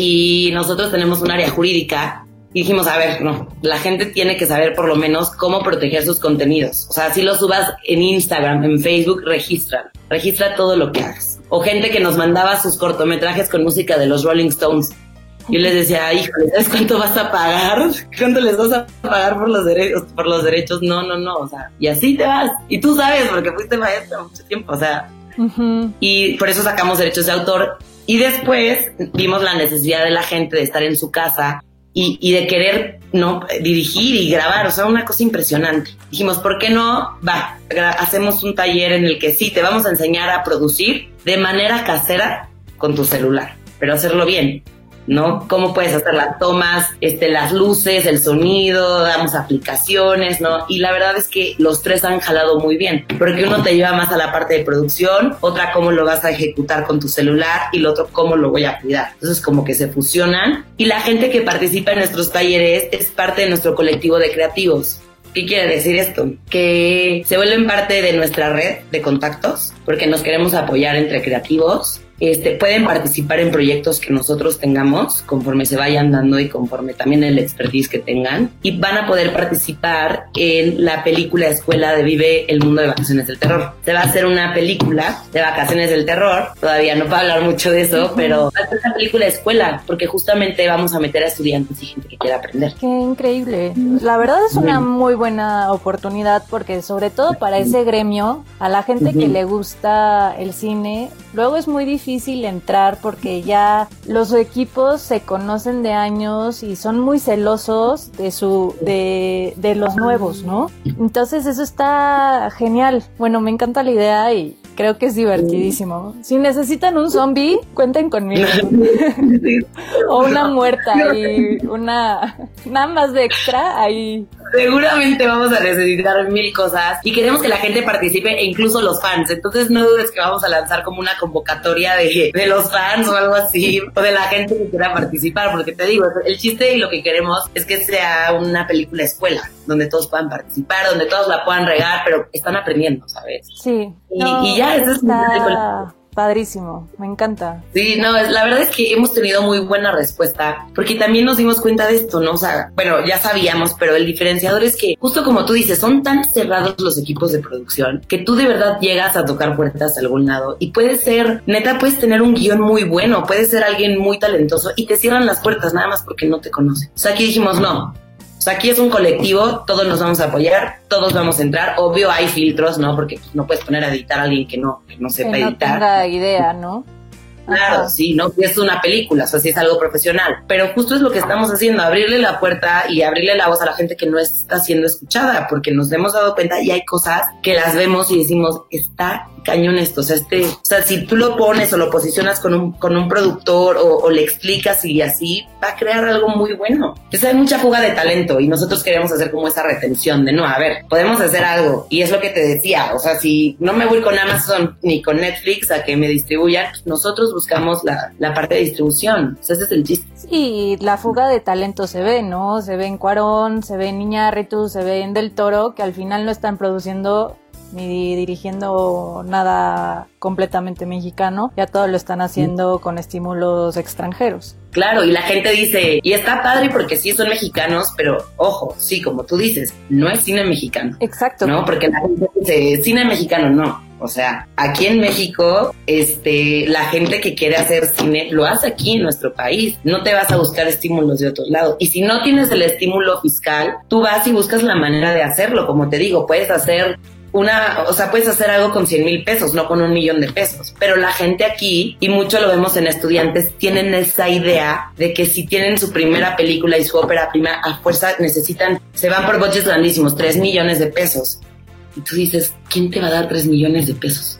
Y nosotros tenemos un área jurídica y dijimos, a ver, no, la gente tiene que saber por lo menos cómo proteger sus contenidos. O sea, si lo subas en Instagram, en Facebook, regístralo. registra todo lo que hagas. O gente que nos mandaba sus cortometrajes con música de los Rolling Stones. Yo les decía, híjole, ¿sabes cuánto vas a pagar? ¿Cuánto les vas a pagar por los derechos? No, o sea, y así te vas. Y tú sabes, porque fuiste maestra mucho tiempo, o sea. Uh-huh. Y por eso sacamos derechos de autor. Y después vimos la necesidad de la gente de estar en su casa y de querer, ¿no?, dirigir y grabar, o sea, una cosa impresionante. Dijimos, ¿por qué no? Hacemos un taller en el que sí, te vamos a enseñar a producir de manera casera con tu celular, pero hacerlo bien, ¿no? Cómo puedes hacer las tomas, las luces, el sonido, damos aplicaciones, ¿no? Y la verdad es que los tres han jalado muy bien, porque uno te lleva más a la parte de producción, otra cómo lo vas a ejecutar con tu celular y lo otro cómo lo voy a cuidar. Entonces como que se fusionan y la gente que participa en nuestros talleres es parte de nuestro colectivo de creativos. ¿Qué quiere decir esto? Que se vuelven parte de nuestra red de contactos porque nos queremos apoyar entre creativos. Pueden participar en proyectos que nosotros tengamos conforme se vayan dando y conforme también el expertise que tengan, y van a poder participar en la película escuela de Vive el Mundo de Vacaciones del Terror. Se va a hacer una película de Vacaciones del Terror, todavía no puedo hablar mucho de eso, pero va a ser una película de escuela porque justamente vamos a meter a estudiantes y gente que quiera aprender. Qué increíble. La verdad es una muy buena oportunidad porque sobre todo para ese gremio, a la gente que le gusta el cine, luego es muy difícil entrar porque ya los equipos se conocen de años y son muy celosos de los nuevos, ¿no? Entonces eso está genial. Bueno, me encanta la idea y creo que es divertidísimo. Si necesitan un zombie, cuenten conmigo. O una muerta y nada más de extra ahí. Seguramente vamos a necesitar 1000 cosas y queremos que la gente participe e incluso los fans. Entonces no dudes que vamos a lanzar como una convocatoria de los fans o algo así, o de la gente que quiera participar, porque te digo, el chiste y lo que queremos es que sea una película escuela, donde todos puedan participar, donde todos la puedan regar, pero están aprendiendo, ¿sabes? Sí. Y ya, eso es padrísimo, me encanta. Sí, no, la verdad es que hemos tenido muy buena respuesta, porque también nos dimos cuenta de esto, ¿no? O sea, bueno, ya sabíamos, pero el diferenciador es que, justo como tú dices, son tan cerrados los equipos de producción que tú de verdad llegas a tocar puertas a algún lado y puedes ser, neta, puedes tener un guión muy bueno, puedes ser alguien muy talentoso y te cierran las puertas nada más porque no te conocen. O sea, aquí dijimos, no. O sea, aquí es un colectivo, todos nos vamos a apoyar, todos vamos a entrar. Obvio hay filtros, ¿no? Porque no puedes poner a editar a alguien que no sepa editar. Que no tenga idea, ¿no? Claro, sí, ¿no? Es una película, o sea, sí es algo profesional. Pero justo es lo que estamos haciendo, abrirle la puerta y abrirle la voz a la gente que no está siendo escuchada, porque nos hemos dado cuenta y hay cosas que las vemos y decimos, está cañón esto, o sea, si tú lo pones o lo posicionas con un productor o le explicas y así, va a crear algo muy bueno. Entonces hay mucha fuga de talento y nosotros queremos hacer como esa retención de, no, a ver, podemos hacer algo. Y es lo que te decía, o sea, si no me voy con Amazon ni con Netflix a que me distribuyan, pues nosotros buscamos la parte de distribución. O sea, ese es el chiste. Sí, la fuga de talento se ve, ¿no? Se ve en Cuarón, se ve en Iñárritu, se ve en Del Toro, que al final no están produciendo ni dirigiendo nada completamente mexicano, ya todo lo están haciendo con estímulos extranjeros. Claro, y la gente dice, y está padre porque sí son mexicanos, pero ojo, sí, como tú dices, no es cine mexicano. Exacto. ¿No? Porque la gente dice, cine mexicano no. O sea, aquí en México, la gente que quiere hacer cine lo hace aquí en nuestro país. No te vas a buscar estímulos de otros lados. Y si no tienes el estímulo fiscal, tú vas y buscas la manera de hacerlo. Como te digo, puedes hacer puedes hacer algo con 100,000 pesos, no con 1,000,000 de pesos. Pero la gente aquí, y mucho lo vemos en estudiantes, tienen esa idea de que si tienen su primera película y su ópera prima, a fuerza se van por budgets grandísimos, 3 millones de pesos. Y tú dices, ¿quién te va a dar 3 millones de pesos?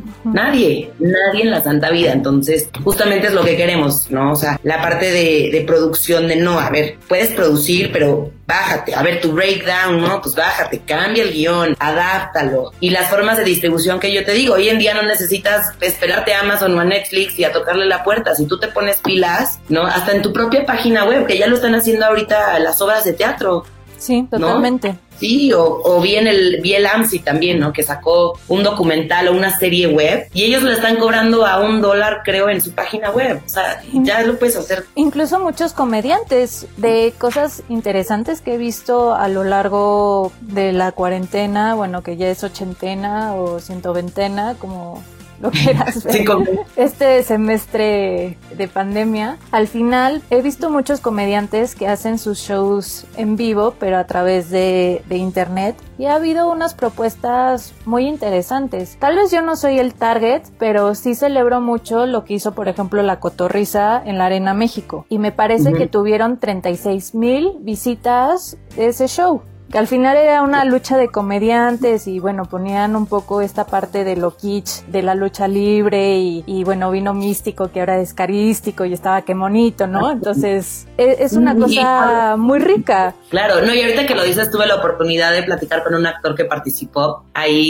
Nadie en la santa vida. Entonces, justamente es lo que queremos, ¿no? O sea, la parte de producción de no, a ver, puedes producir, pero bájate, a ver, tu breakdown, ¿no? Pues bájate, cambia el guión, adáptalo. Y las formas de distribución que yo te digo, hoy en día no necesitas esperarte a Amazon o a Netflix y a tocarle la puerta. Si tú te pones pilas, ¿no? Hasta en tu propia página web, que ya lo están haciendo ahorita las obras de teatro. Sí, totalmente. ¿No? Sí, o bien el AMSI también, ¿no? Que sacó un documental o una serie web y ellos le están cobrando a $1, creo, en su página web. O sea, ya lo puedes hacer. Incluso muchos comediantes, de cosas interesantes que he visto a lo largo de la cuarentena, bueno, que ya es 80 o 120, como lo quieras ver, Sí, este semestre de pandemia, al final he visto muchos comediantes que hacen sus shows en vivo, pero a través de internet, y ha habido unas propuestas muy interesantes. Tal vez yo no soy el target, pero sí celebro mucho lo que hizo, por ejemplo, La Cotorrisa en la Arena México, y me parece que tuvieron 36,000 visitas de ese show, que al final era una lucha de comediantes y bueno, ponían un poco esta parte de lo kitsch de la lucha libre y bueno, vino Místico que ahora es carístico y estaba qué bonito, ¿no? Entonces es una cosa muy rica. Claro, no, y ahorita que lo dices, tuve la oportunidad de platicar con un actor que participó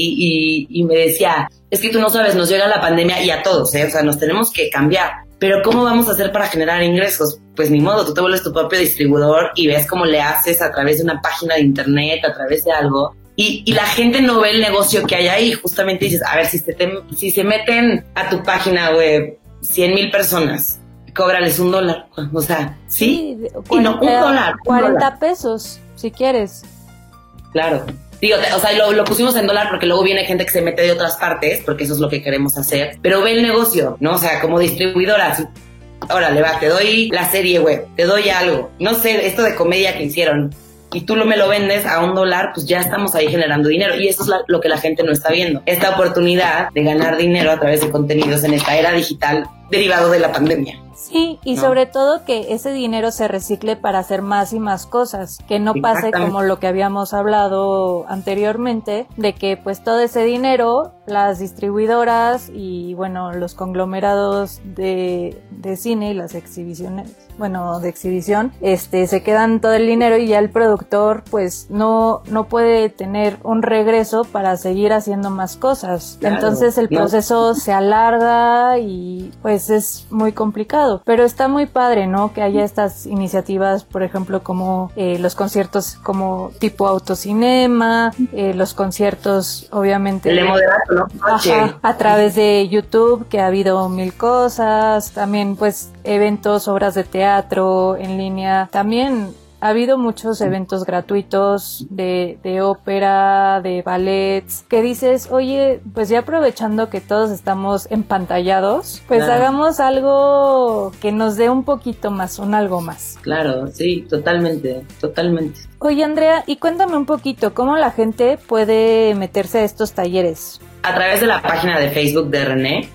ahí y me decía, es que tú no sabes, nos llega la pandemia y a todos, o sea, nos tenemos que cambiar. Pero ¿cómo vamos a hacer para generar ingresos? Pues ni modo, tú te vuelves tu propio distribuidor y ves cómo le haces a través de una página de internet, a través de algo. Y la gente no ve el negocio que hay ahí. Justamente dices, a ver, si se meten a tu página web 100,000 personas, cóbrales $1. O sea, ¿sí? Y no, $1. 40 pesos, si quieres. Claro. Digo, o sea, lo pusimos en dólar porque luego viene gente que se mete de otras partes, porque eso es lo que queremos hacer. Pero ve el negocio, ¿no? O sea, como distribuidora, si, órale, va, te doy la serie web, te doy algo. No sé, esto de comedia que hicieron, y tú me lo vendes a $1, pues ya estamos ahí generando dinero. Y eso es lo que la gente no está viendo. Esta oportunidad de ganar dinero a través de contenidos en esta era digital derivado de la pandemia. Sí, y sobre todo que ese dinero se recicle para hacer más y más cosas, que no pase como lo que habíamos hablado anteriormente, de que pues todo ese dinero, las distribuidoras y bueno, los conglomerados de cine y las exhibiciones, bueno, de exhibición, se quedan todo el dinero y ya el productor pues no puede tener un regreso para seguir haciendo más cosas. Claro, entonces el proceso se alarga y pues es muy complicado. Pero está muy padre, ¿no? Que haya estas iniciativas, por ejemplo, como los conciertos como tipo autocinema, los conciertos, obviamente, ¿no? a través de YouTube, que ha habido 1000 cosas, también pues eventos, obras de teatro en línea, también ha habido muchos eventos gratuitos de ópera, de ballets, que dices, oye, pues ya aprovechando que todos estamos empantallados, pues hagamos algo que nos dé un poquito más, algo más. Claro, sí, totalmente. Oye, Andrea, y cuéntame un poquito, ¿cómo la gente puede meterse a estos talleres? A través de la página de Facebook de René,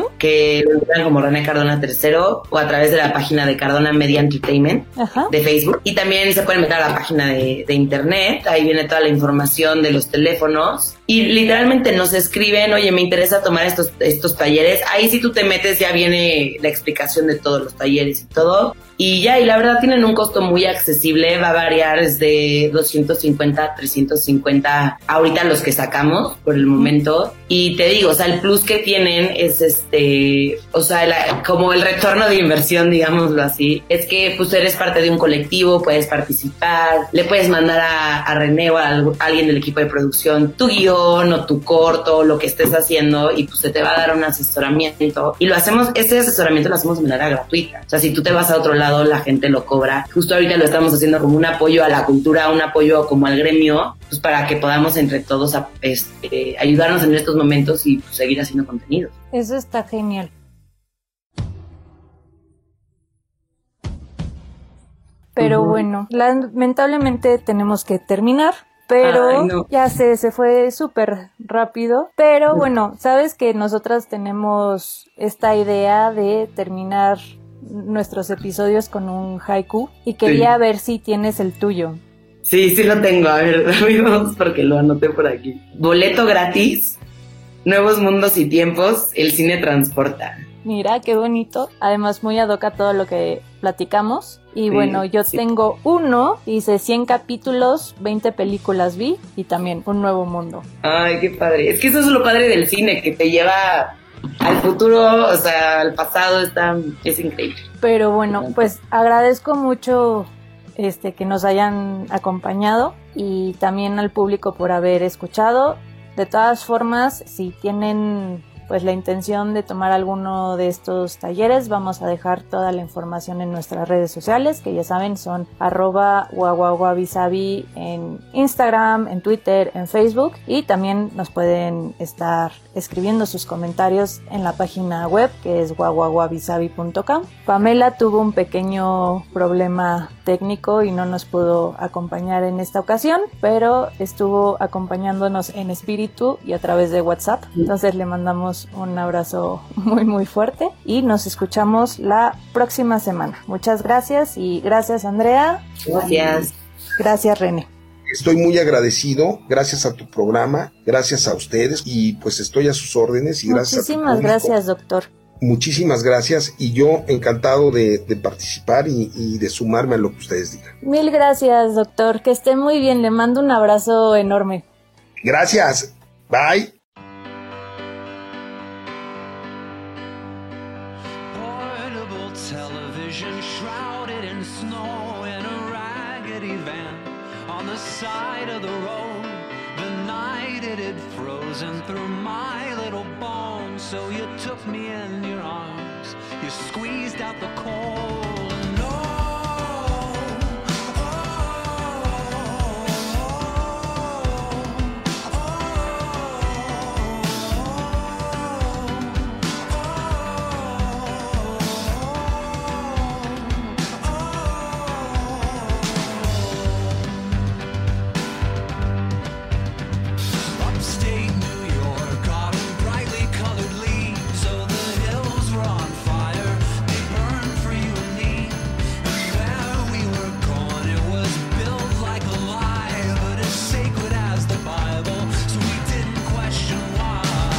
que lo encuentran como René Cardona III, o a través de la página de Cardona Media Entertainment de Facebook. Y también se pueden meter a la página de internet, ahí viene toda la información de los teléfonos. Y literalmente nos escriben, oye, me interesa tomar estos talleres. Ahí si tú te metes ya viene la explicación de todos los talleres y todo. Y ya, y la verdad tienen un costo muy accesible, va a variar desde 250, 350, ahorita los que sacamos por el momento. Y te digo, o sea, el plus que tienen es o sea, como el retorno de inversión, digámoslo así, es que pues eres parte de un colectivo, puedes participar, le puedes mandar a René o a alguien del equipo de producción tu guión o tu corto, lo que estés haciendo, y pues se te va a dar un asesoramiento. Y este asesoramiento lo hacemos de manera gratuita. O sea, si tú te vas a otro lado, la gente lo cobra. Justo ahorita lo estamos haciendo como un apoyo a la cultura, un apoyo como al gremio, pues para que podamos entre todos ayudarnos en estos momentos y pues, seguir haciendo contenido. Eso está genial. Pero bueno, lamentablemente tenemos que terminar. Pero ya se fue súper rápido. Pero bueno, sabes que nosotras tenemos esta idea de terminar nuestros episodios con un haiku y quería ver si tienes el tuyo. Sí lo tengo. A ver, amigos, porque lo anoté por aquí. Boleto gratis, nuevos mundos y tiempos, el cine transporta. Mira, qué bonito. Además, muy ad hoc a todo lo que platicamos. Y bueno, yo tengo uno, dice 100 capítulos, 20 películas vi y también un nuevo mundo. Ay, qué padre. Es que eso es lo padre del cine, que te lleva al futuro, o sea, al pasado, es increíble. Pero bueno, pues agradezco mucho que nos hayan acompañado y también al público por haber escuchado. De todas formas, si tienen pues la intención de tomar alguno de estos talleres, vamos a dejar toda la información en nuestras redes sociales, que ya saben son @guaguaguabisabi en Instagram, en Twitter, en Facebook, y también nos pueden estar escribiendo sus comentarios en la página web que es guaguaguabisabi.com. Pamela tuvo un pequeño problema técnico y no nos pudo acompañar en esta ocasión, pero estuvo acompañándonos en espíritu y a través de WhatsApp. Entonces le mandamos un abrazo muy muy fuerte y nos escuchamos la próxima semana. Muchas gracias y gracias Andrea. Gracias. Gracias René. Estoy muy agradecido, gracias a tu programa, gracias a ustedes y pues estoy a sus órdenes y gracias a tu Muchísimas público. gracias, doctor. Muchísimas gracias y yo encantado de participar y de sumarme a lo que ustedes digan. Mil gracias, doctor. Que esté muy bien. Le mando un abrazo enorme. Gracias. Bye. Portable television shrouded in snow in a raggedy van on the side of the road. The night it had frozen through my little bones, so you took me in your arms, you squeezed out the cold. And upstate New York, autumn brightly colored leaves, so the hills were on fire, they burned for you and me. And where we were going, it was built like a lie, but as sacred as the Bible, so we didn't question why.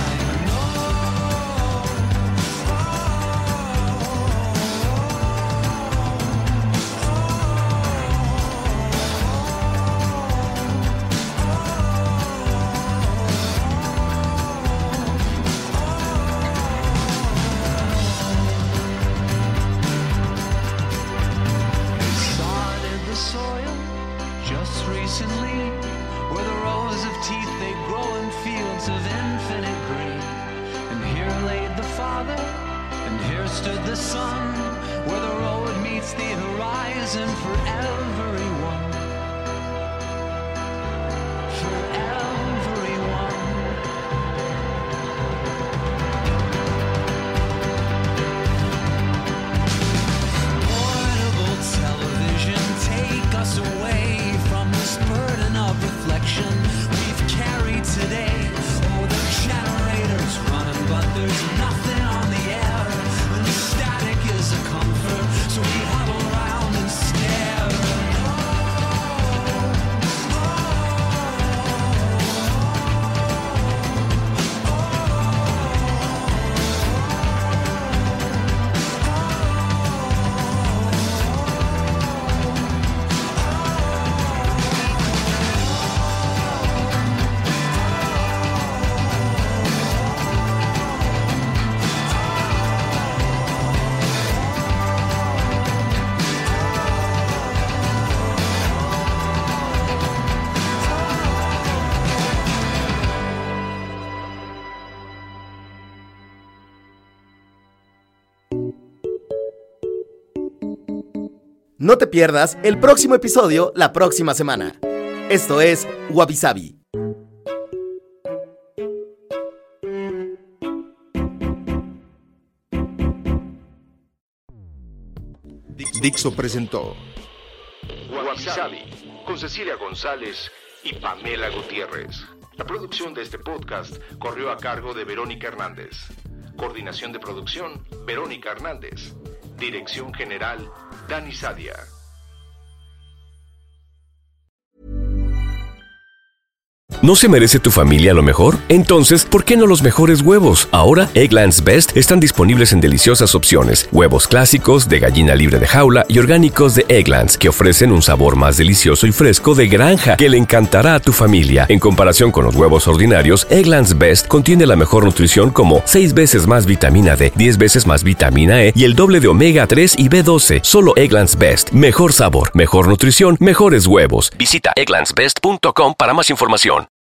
Started the soil just recently, where the rows of teeth they grow in fields of infinite green. And here laid the Father, and here stood the Son, where the road meets the horizon for everyone. For everyone. Portable television, take us away from this burden of reflection we've carried today. Oh, the generator's running, but there's nothing on the air, and static is a comfort, so we huddle around and stare. No te pierdas el próximo episodio la próxima semana. Esto es Wabi Sabi. Dixo presentó Wabi Sabi, con Cecilia González y Pamela Gutiérrez. La producción de este podcast corrió a cargo de Verónica Hernández. Coordinación de producción, Verónica Hernández. Dirección General, Dani Sadia. ¿No se merece tu familia lo mejor? Entonces, ¿por qué no los mejores huevos? Ahora, Eggland's Best están disponibles en deliciosas opciones. Huevos clásicos, de gallina libre de jaula y orgánicos de Eggland's, que ofrecen un sabor más delicioso y fresco de granja que le encantará a tu familia. En comparación con los huevos ordinarios, Eggland's Best contiene la mejor nutrición como 6 veces más vitamina D, 10 veces más vitamina E y el doble de omega 3 y B12. Solo Eggland's Best. Mejor sabor, mejor nutrición, mejores huevos. Visita egglandsbest.com para más información.